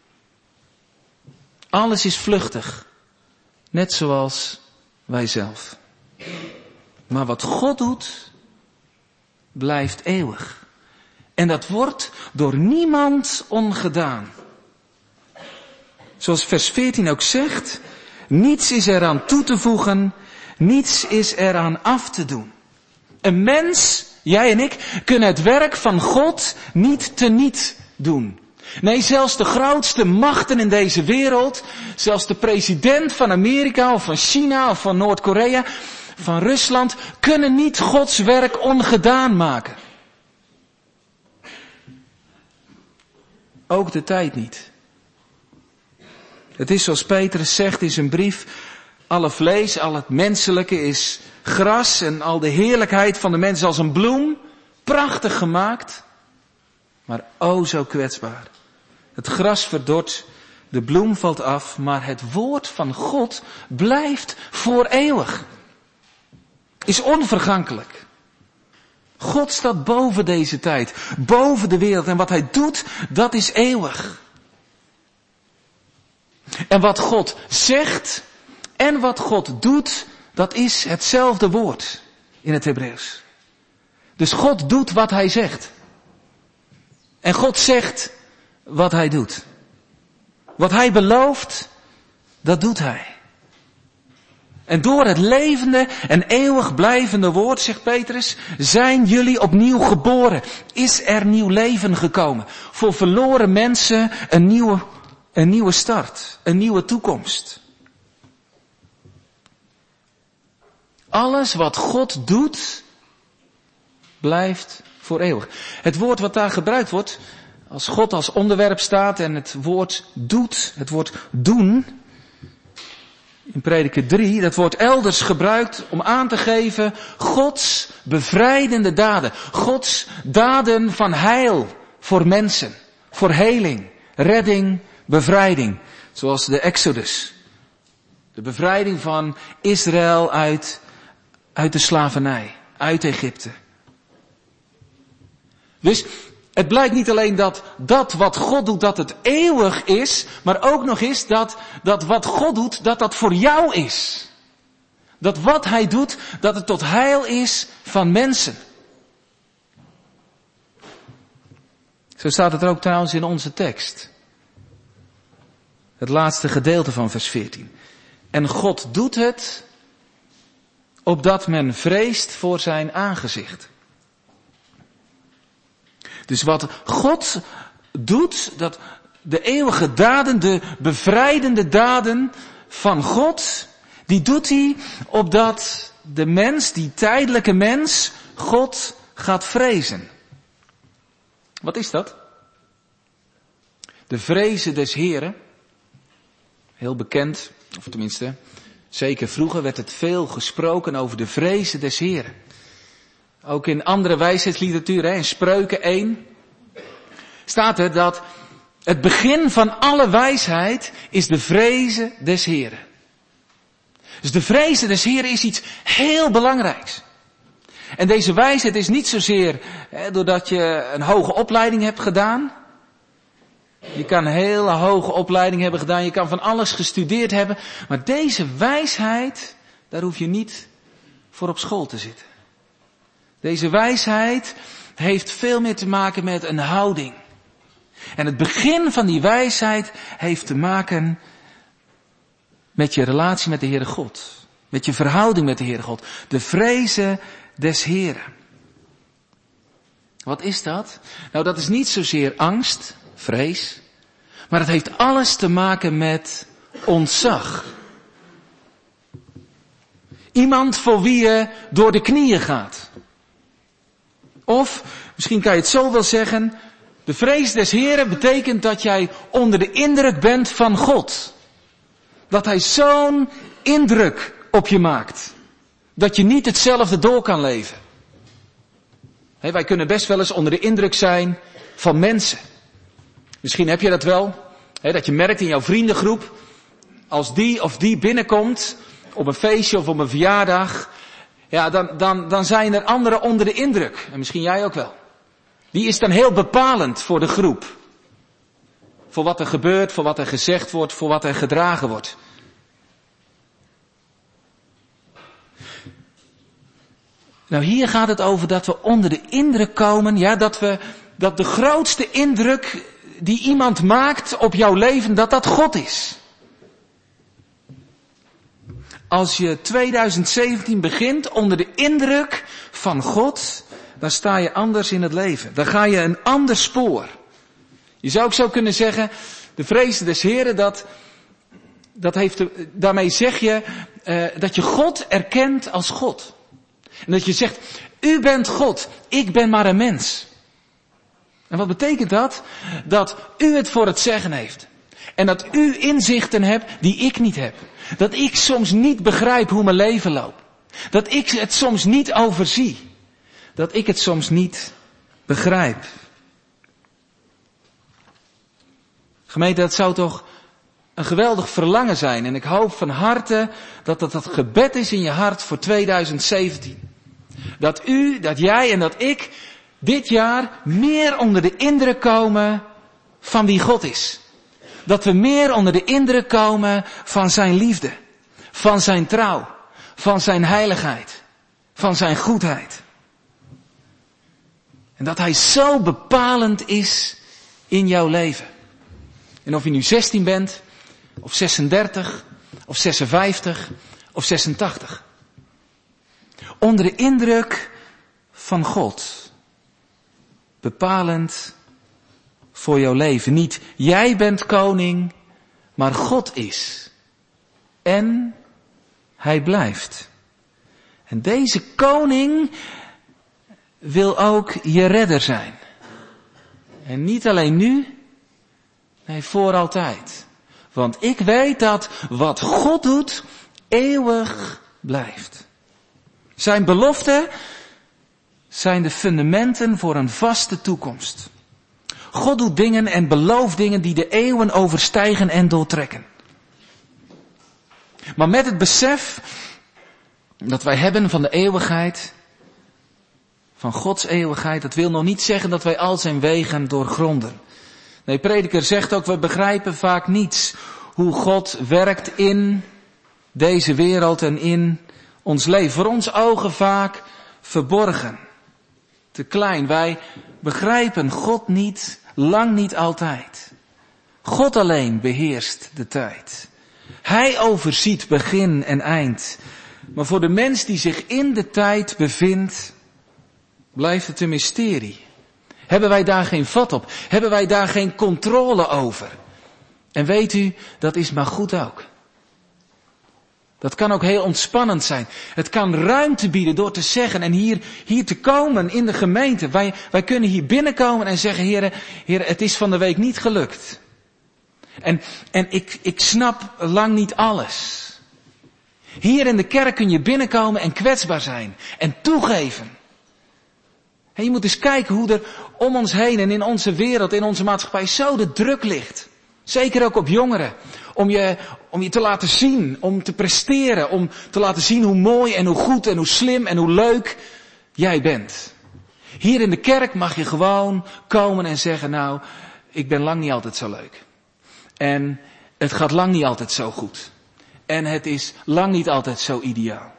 Alles is vluchtig. Net zoals wij zelf. Maar wat God doet, blijft eeuwig. En dat wordt door niemand ongedaan. Zoals vers veertien ook zegt, niets is eraan toe te voegen, niets is eraan af te doen. Een mens jij en ik, kunnen het werk van God niet teniet doen. Nee, zelfs de grootste machten in deze wereld, zelfs de president van Amerika of van China of van Noord-Korea, van Rusland, kunnen niet Gods werk ongedaan maken. Ook de tijd niet. Het is zoals Petrus zegt in zijn brief, alle vlees, al het menselijke is gras en al de heerlijkheid van de mens als een bloem, prachtig gemaakt, maar o zo kwetsbaar. Het gras verdort, de bloem valt af, maar het woord van God blijft voor eeuwig. Is onvergankelijk. God staat boven deze tijd, boven de wereld en wat hij doet, dat is eeuwig. En wat God zegt en wat God doet, dat is hetzelfde woord in het Hebreeuws. Dus God doet wat hij zegt. En God zegt wat hij doet. Wat hij belooft, dat doet hij. En door het levende en eeuwig blijvende woord, zegt Petrus, zijn jullie opnieuw geboren. Is er nieuw leven gekomen. Voor verloren mensen een nieuwe, een nieuwe start, een nieuwe toekomst. Alles wat God doet, blijft voor eeuwig. Het woord wat daar gebruikt wordt, als God als onderwerp staat en het woord doet, het woord doen, in Prediker drie, dat wordt elders gebruikt om aan te geven Gods bevrijdende daden. Gods daden van heil voor mensen, voor heling, redding, bevrijding. Zoals de Exodus. De bevrijding van Israël uit, uit de slavernij, uit Egypte. Dus het blijkt niet alleen dat dat wat God doet, dat het eeuwig is, maar ook nog eens dat, dat wat God doet, dat dat voor jou is. Dat wat hij doet, dat het tot heil is van mensen. Zo staat het er ook trouwens in onze tekst. Het laatste gedeelte van vers veertien. En God doet het, opdat men vreest voor zijn aangezicht. Dus wat God doet, dat de eeuwige daden, de bevrijdende daden van God, die doet hij opdat de mens, die tijdelijke mens, God gaat vrezen. Wat is dat? De vrezen des Heren, heel bekend, of tenminste, zeker vroeger werd het veel gesproken over de vrezen des Heren. Ook in andere wijsheidsliteratuur, in Spreuken één, staat er dat het begin van alle wijsheid is de vrezen des Heren. Dus de vrezen des Heren is iets heel belangrijks. En deze wijsheid is niet zozeer hè, doordat je een hoge opleiding hebt gedaan. Je kan een hele hoge opleiding hebben gedaan, je kan van alles gestudeerd hebben. Maar deze wijsheid, daar hoef je niet voor op school te zitten. Deze wijsheid heeft veel meer te maken met een houding. En het begin van die wijsheid heeft te maken met je relatie met de Heere God. Met je verhouding met de Heere God. De vrezen des Heren. Wat is dat? Nou, dat is niet zozeer angst, vrees. Maar het heeft alles te maken met ontzag. Iemand voor wie je door de knieën gaat. Of, misschien kan je het zo wel zeggen, de vrees des Heren betekent dat jij onder de indruk bent van God. Dat hij zo'n indruk op je maakt. Dat je niet hetzelfde door kan leven. He, wij kunnen best wel eens onder de indruk zijn van mensen. Misschien heb je dat wel. He, dat je merkt in jouw vriendengroep, als die of die binnenkomt op een feestje of op een verjaardag, ja, dan, dan, dan zijn er anderen onder de indruk. En misschien jij ook wel. Die is dan heel bepalend voor de groep. Voor wat er gebeurt, voor wat er gezegd wordt, voor wat er gedragen wordt. Nou, hier gaat het over dat we onder de indruk komen, ja, dat we, dat de grootste indruk die iemand maakt op jouw leven, dat dat God is. Als je tweeduizend zeventien begint onder de indruk van God, dan sta je anders in het leven. Dan ga je een ander spoor. Je zou ook zo kunnen zeggen, de vrees des Heren, dat, dat heeft, daarmee zeg je uh, dat je God erkent als God. En dat je zegt, u bent God, ik ben maar een mens. En wat betekent dat? Dat u het voor het zeggen heeft. En dat u inzichten hebt die ik niet heb. Dat ik soms niet begrijp hoe mijn leven loopt. Dat ik het soms niet overzie. Dat ik het soms niet begrijp. Gemeente, dat zou toch een geweldig verlangen zijn. En ik hoop van harte dat dat het gebed is in je hart voor tweeduizend zeventien. Dat u, dat jij en dat ik dit jaar meer onder de indruk komen van wie God is. Dat we meer onder de indruk komen van zijn liefde. Van zijn trouw. Van zijn heiligheid. Van zijn goedheid. En dat hij zo bepalend is in jouw leven. En of je nu zestien bent, of zesendertig, of zesenvijftig, of zesentachtig. Onder de indruk van God. Bepalend voor jouw leven. Niet jij bent koning, maar God is. En hij blijft. En deze koning wil ook je redder zijn. En niet alleen nu, nee, voor altijd. Want ik weet dat wat God doet, eeuwig blijft. Zijn beloften zijn de fundamenten voor een vaste toekomst. God doet dingen en belooft dingen die de eeuwen overstijgen en doortrekken. Maar met het besef dat wij hebben van de eeuwigheid, van Gods eeuwigheid, dat wil nog niet zeggen dat wij al zijn wegen doorgronden. Nee, prediker zegt ook, we begrijpen vaak niets hoe God werkt in deze wereld en in ons leven. Voor ons ogen vaak verborgen, te klein. Wij begrijpen God niet, lang niet altijd. God alleen beheerst de tijd. Hij overziet begin en eind. Maar voor de mens die zich in de tijd bevindt, blijft het een mysterie. Hebben wij daar geen vat op? Hebben wij daar geen controle over? En weet u, dat is maar goed ook. Dat kan ook heel ontspannend zijn. Het kan ruimte bieden door te zeggen en hier, hier te komen in de gemeente. Wij, wij kunnen hier binnenkomen en zeggen, heren, heren, het is van de week niet gelukt. En, en ik, ik snap lang niet alles. Hier in de kerk kun je binnenkomen en kwetsbaar zijn. En toegeven. En je moet eens kijken hoe er om ons heen en in onze wereld, in onze maatschappij zo de druk ligt. Zeker ook op jongeren. Om je, om je te laten zien, om te presteren, om te laten zien hoe mooi en hoe goed en hoe slim en hoe leuk jij bent. Hier in de kerk mag je gewoon komen en zeggen, nou, ik ben lang niet altijd zo leuk. En het gaat lang niet altijd zo goed. En het is lang niet altijd zo ideaal.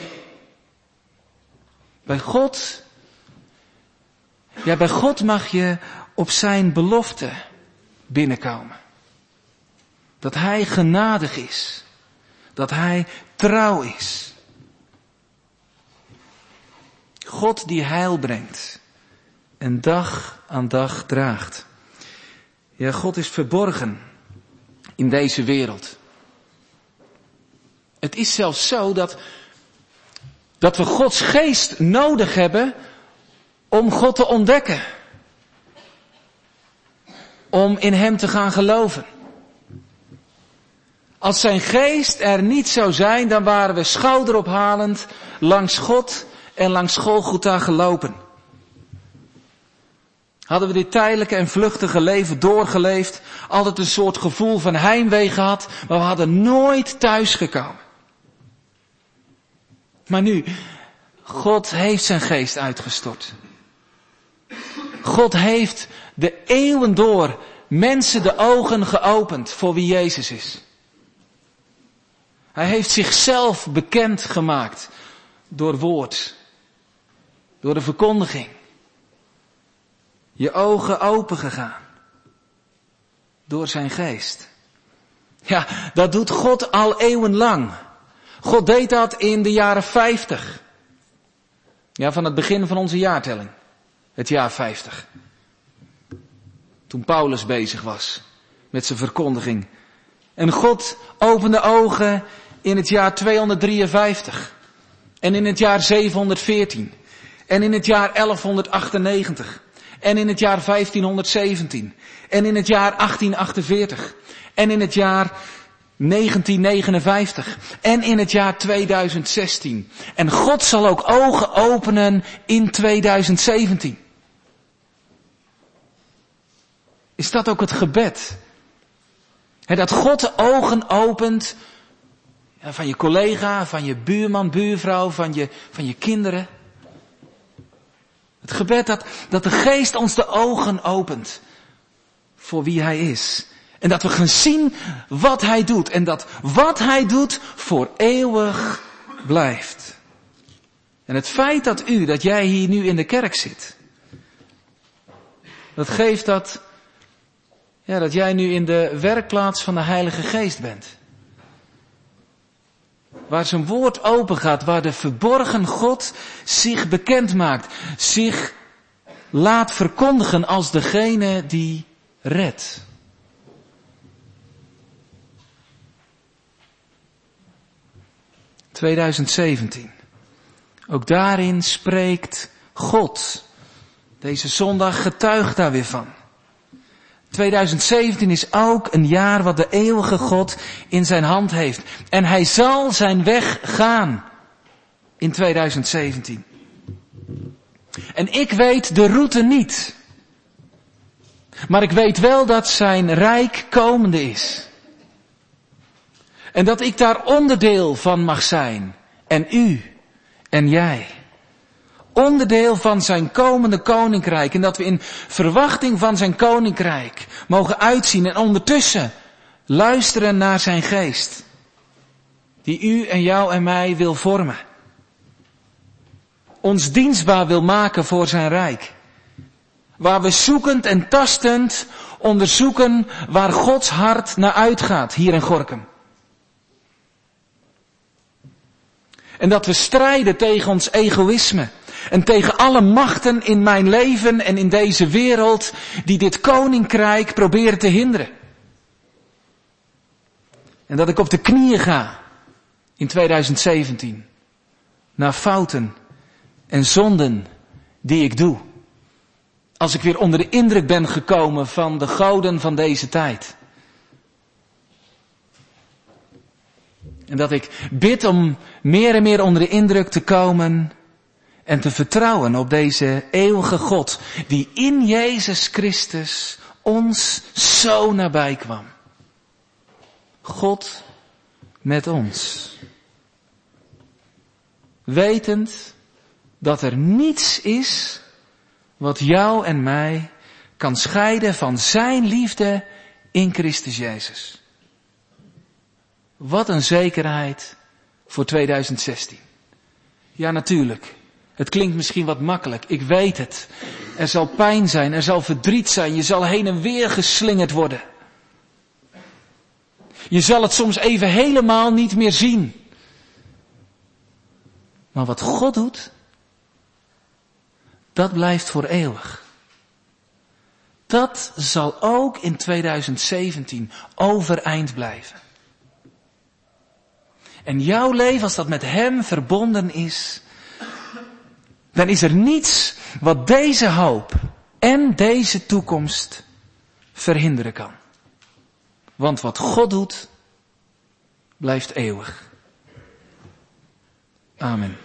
Bij God, ja, bij God mag je op zijn belofte binnenkomen. Dat hij genadig is. Dat hij trouw is. God die heil brengt. En dag aan dag draagt. Ja, God is verborgen in deze wereld. Het is zelfs zo dat, dat we Gods geest nodig hebben om God te ontdekken. Om in hem te gaan geloven. Als zijn geest er niet zou zijn, dan waren we schouderophalend langs God en langs Golgotha gelopen. Hadden we dit tijdelijke en vluchtige leven doorgeleefd, altijd een soort gevoel van heimwee gehad, maar we hadden nooit thuis gekomen. Maar nu, God heeft zijn geest uitgestort. God heeft de eeuwen door mensen de ogen geopend voor wie Jezus is. Hij heeft zichzelf bekend gemaakt door woord, door de verkondiging. Je ogen open gegaan door zijn geest. Ja, dat doet God al eeuwenlang. God deed dat in de jaren vijftig. Ja, van het begin van onze jaartelling. Het jaar vijftig. Toen Paulus bezig was met zijn verkondiging. En God opende ogen in het jaar tweehonderddrieënvijftig. En in het jaar zevenhonderdveertien. En in het jaar elfhonderdachtennegentig. En in het jaar vijftienhonderdzeventien. En in het jaar achttienhonderdachtenveertig. En in het jaar negentien negenenvijftig. En in het jaar tweeduizend zestien. En God zal ook ogen openen in tweeduizend zeventien. Is dat ook het gebed? He, dat God de ogen opent ja, van je collega, van je buurman, buurvrouw, van je, van je kinderen. Het gebed dat, dat de Geest ons de ogen opent voor wie Hij is. En dat we gaan zien wat Hij doet. En dat wat Hij doet voor eeuwig blijft. En het feit dat u, dat jij hier nu in de kerk zit. Dat geeft dat, ja, dat jij nu in de werkplaats van de Heilige Geest bent. Waar zijn woord open gaat, waar de verborgen God zich bekend maakt. Zich laat verkondigen als degene die redt. tweeduizend zeventien. Ook daarin spreekt God. Deze zondag getuigt daar weer van. tweeduizend zeventien is ook een jaar wat de eeuwige God in zijn hand heeft. En hij zal zijn weg gaan in tweeduizend zeventien. En ik weet de route niet. Maar ik weet wel dat zijn rijk komende is. En dat ik daar onderdeel van mag zijn. En u en jij. Onderdeel van zijn komende koninkrijk. En dat we in verwachting van zijn koninkrijk mogen uitzien. En ondertussen luisteren naar zijn geest. Die u en jou en mij wil vormen. Ons dienstbaar wil maken voor zijn rijk. Waar we zoekend en tastend onderzoeken waar Gods hart naar uitgaat hier in Gorinchem. En dat we strijden tegen ons egoïsme. En tegen alle machten in mijn leven en in deze wereld die dit koninkrijk proberen te hinderen. En dat ik op de knieën ga in tweeduizend zeventien. Naar fouten en zonden die ik doe. Als ik weer onder de indruk ben gekomen van de goden van deze tijd. En dat ik bid om meer en meer onder de indruk te komen en te vertrouwen op deze eeuwige God die in Jezus Christus ons zo nabij kwam. God met ons. Wetend dat er niets is wat jou en mij kan scheiden van zijn liefde in Christus Jezus. Wat een zekerheid voor tweeduizend zestien. Ja, natuurlijk. Het klinkt misschien wat makkelijk. Ik weet het. Er zal pijn zijn. Er zal verdriet zijn. Je zal heen en weer geslingerd worden. Je zal het soms even helemaal niet meer zien. Maar wat God doet, dat blijft voor eeuwig. Dat zal ook in tweeduizend zeventien overeind blijven. En jouw leven, als dat met hem verbonden is, dan is er niets wat deze hoop en deze toekomst verhinderen kan. Want wat God doet, blijft eeuwig. Amen.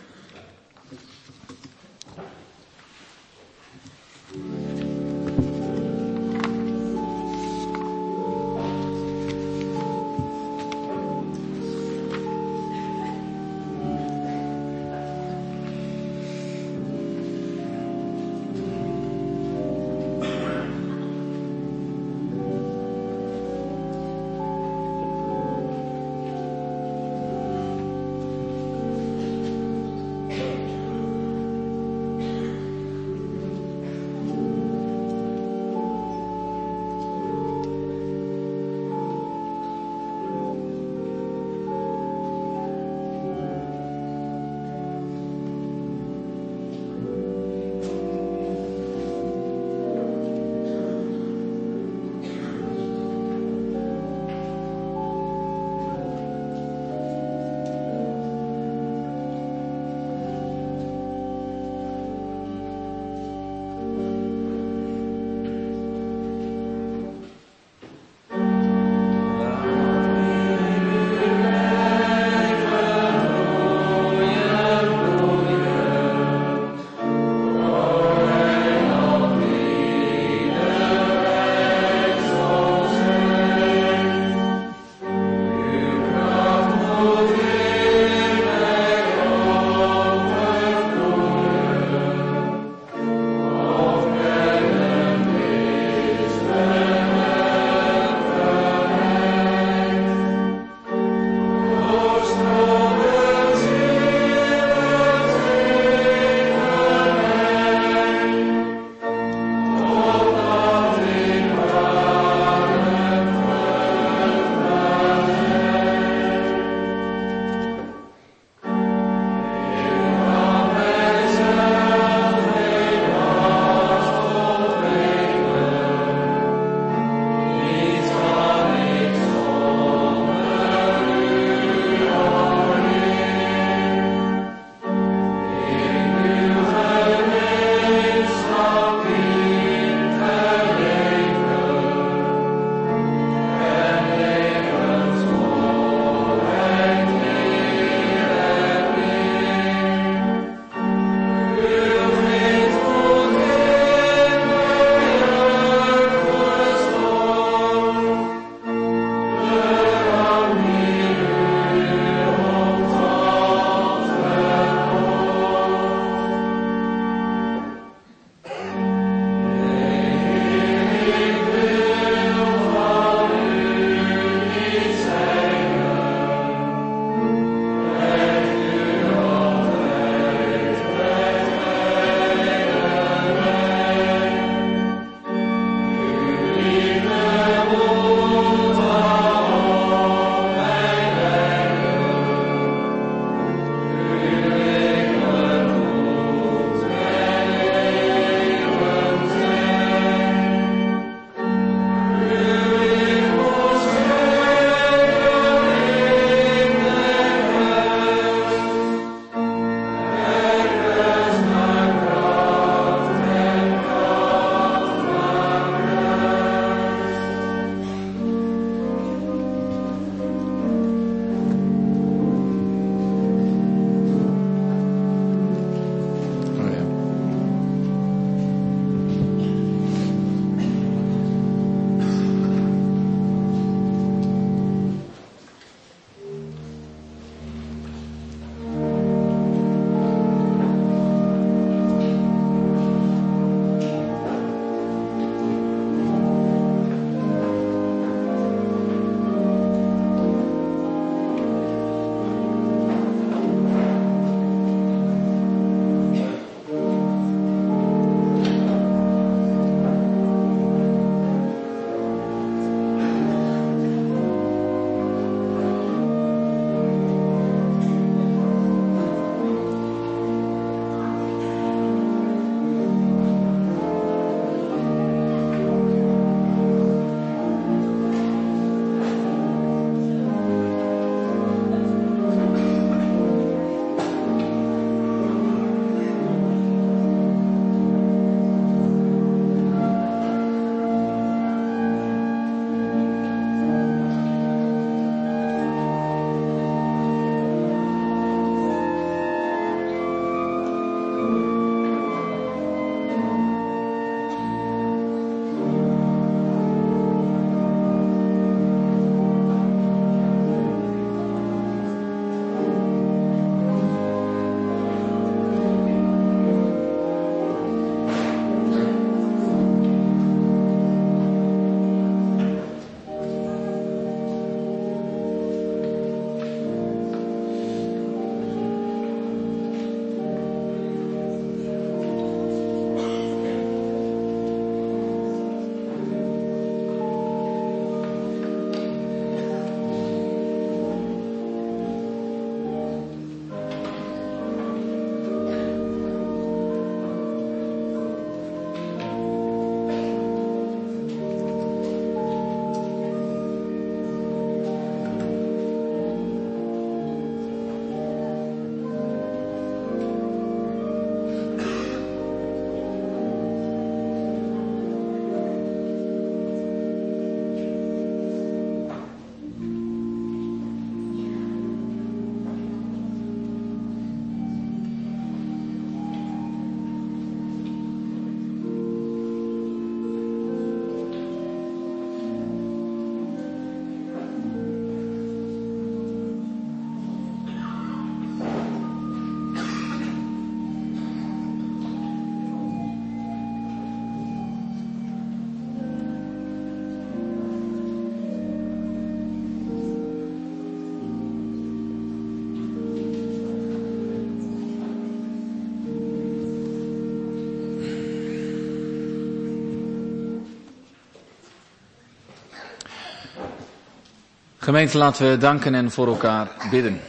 Gemeente, laten we danken en voor elkaar bidden.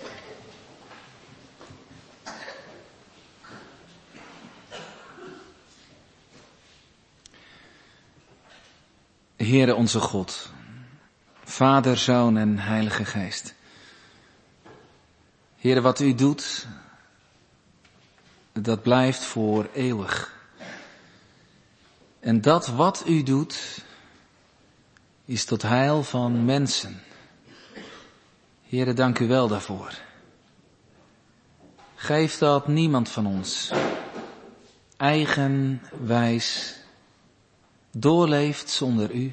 Heere onze God, Vader, Zoon en Heilige Geest. Heere, wat u doet, dat blijft voor eeuwig. En dat wat u doet, is tot heil van mensen. Heere, dank u wel daarvoor. Geef dat niemand van ons eigenwijs doorleeft zonder u.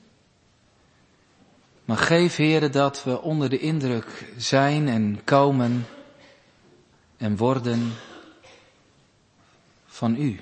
Maar geef, Heere, dat we onder de indruk zijn en komen en worden van u.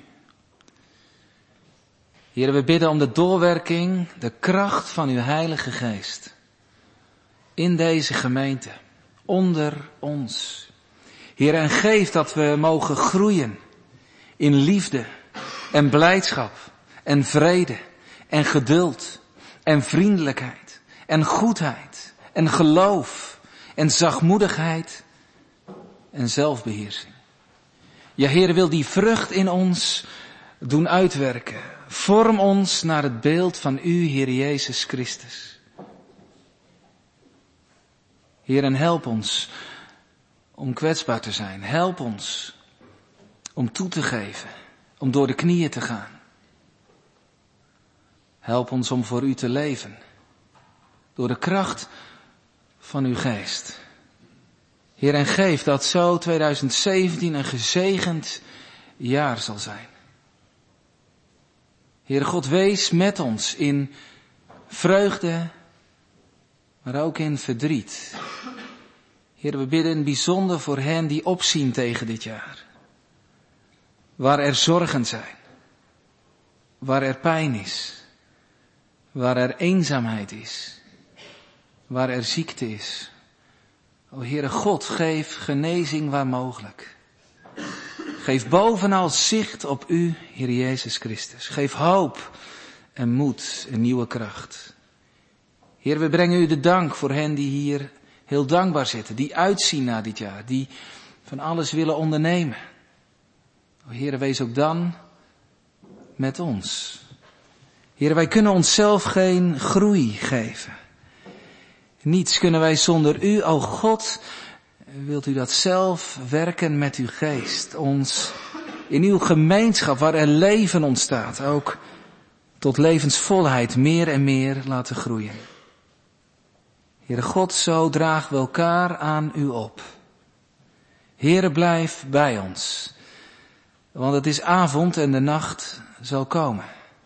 Heere, we bidden om de doorwerking, de kracht van uw Heilige Geest in deze gemeente, onder ons. Heere, en geef dat we mogen groeien in liefde en blijdschap en vrede en geduld en vriendelijkheid en goedheid en geloof en zachtmoedigheid en zelfbeheersing. Ja, Heere, wil die vrucht in ons doen uitwerken. Vorm ons naar het beeld van u, Heer Jezus Christus. Heer, en help ons om kwetsbaar te zijn. Help ons om toe te geven, om door de knieën te gaan. Help ons om voor u te leven, door de kracht van uw geest. Heer, en geef dat zo tweeduizend zeventien een gezegend jaar zal zijn. Heere God, wees met ons in vreugde, maar ook in verdriet. Heer, we bidden in het bijzonder voor hen die opzien tegen dit jaar. Waar er zorgen zijn, waar er pijn is, waar er eenzaamheid is, waar er ziekte is. O Heere God, geef genezing waar mogelijk. Geef bovenal zicht op u, Heer Jezus Christus. Geef hoop en moed en nieuwe kracht. Heer, we brengen u de dank voor hen die hier heel dankbaar zitten, die uitzien na dit jaar, die van alles willen ondernemen. O Heer, wees ook dan met ons. Heer, wij kunnen onszelf geen groei geven. Niets kunnen wij zonder u, o God. Wilt u dat zelf werken met uw geest, ons in uw gemeenschap waar er leven ontstaat, ook tot levensvolheid meer en meer laten groeien. Heere God, zo dragen we elkaar aan u op. Heere, blijf bij ons, want het is avond en de nacht zal komen.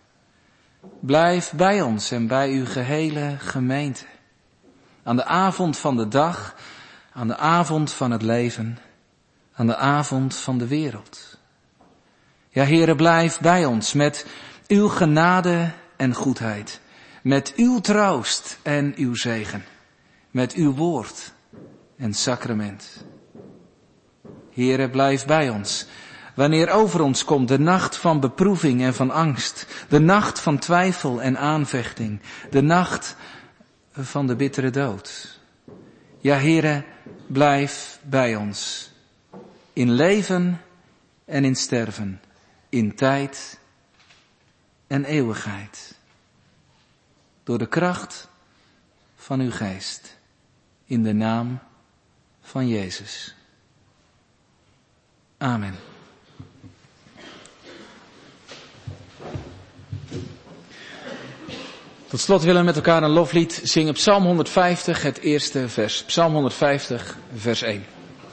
Blijf bij ons en bij uw gehele gemeente. Aan de avond van de dag, aan de avond van het leven, aan de avond van de wereld. Ja, Heere, blijf bij ons met uw genade en goedheid, met uw troost en uw zegen, met uw woord en sacrament. Heere, blijf bij ons, wanneer over ons komt de nacht van beproeving en van angst, de nacht van twijfel en aanvechting, de nacht van de bittere dood. Ja, Heere, blijf bij ons, in leven en in sterven, in tijd en eeuwigheid. Door de kracht van uw geest, in de naam van Jezus. Amen. Tot slot willen we met elkaar een loflied zingen, Psalm honderdvijftig, het eerste vers. Psalm honderdvijftig, vers één.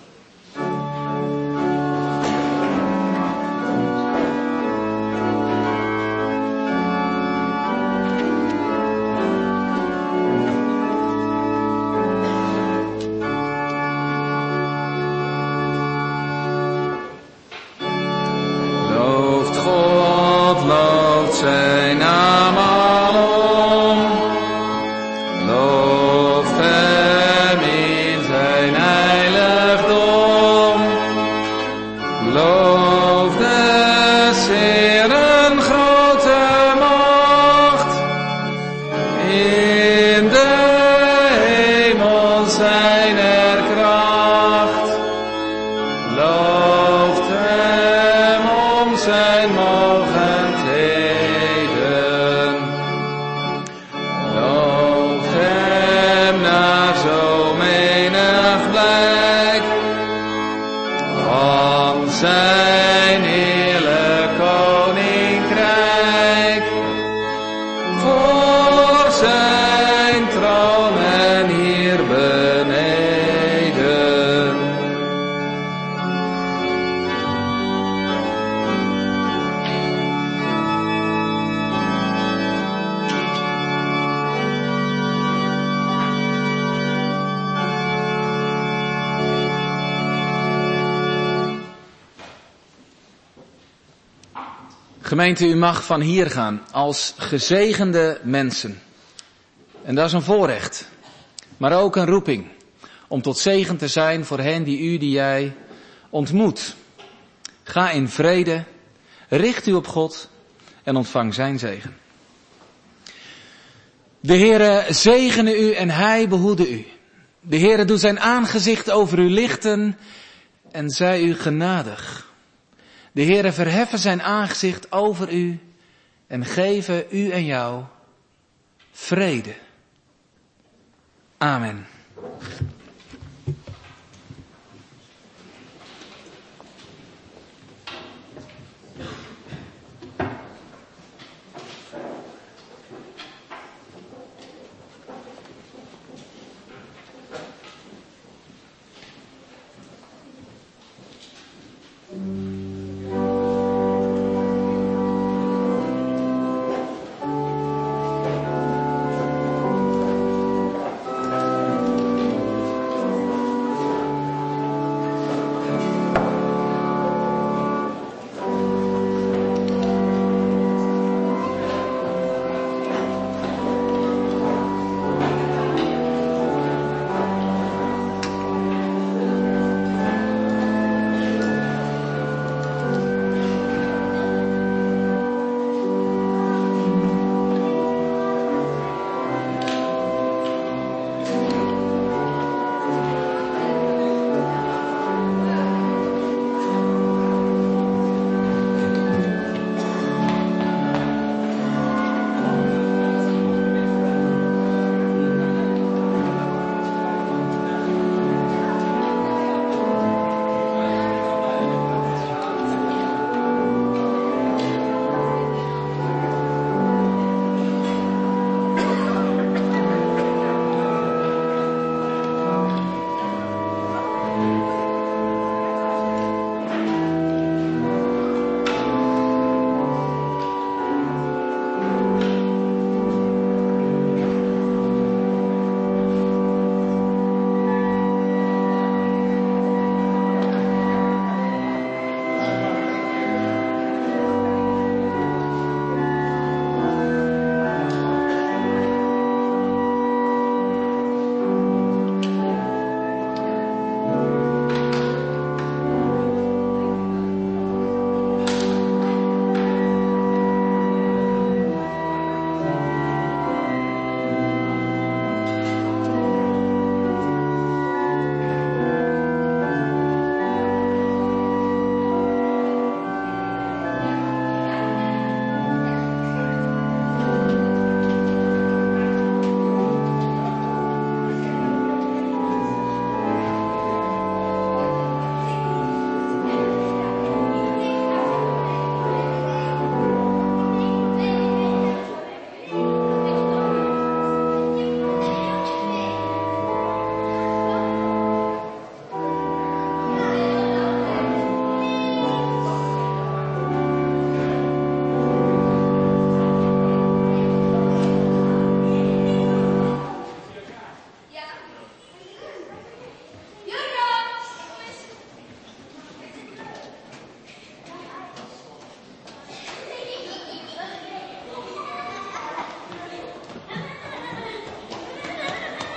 Looft God, looft zijn naam alom. Looft hem in zijn heilige zijn mogendheden. Loof hem naar zo menig blijk van zijn heerlijk koninkrijk. Voor zijn troon en hier beneden. Gemeente, u mag van hier gaan als gezegende mensen. En dat is een voorrecht, maar ook een roeping om tot zegen te zijn voor hen die u, die jij ontmoet. Ga in vrede, richt u op God en ontvang zijn zegen. De Heere zegene u en hij behoede u. De Heere doet zijn aangezicht over u lichten en zij u genadig. De Heere verheffen zijn aangezicht over u en geven u en jou vrede. Amen.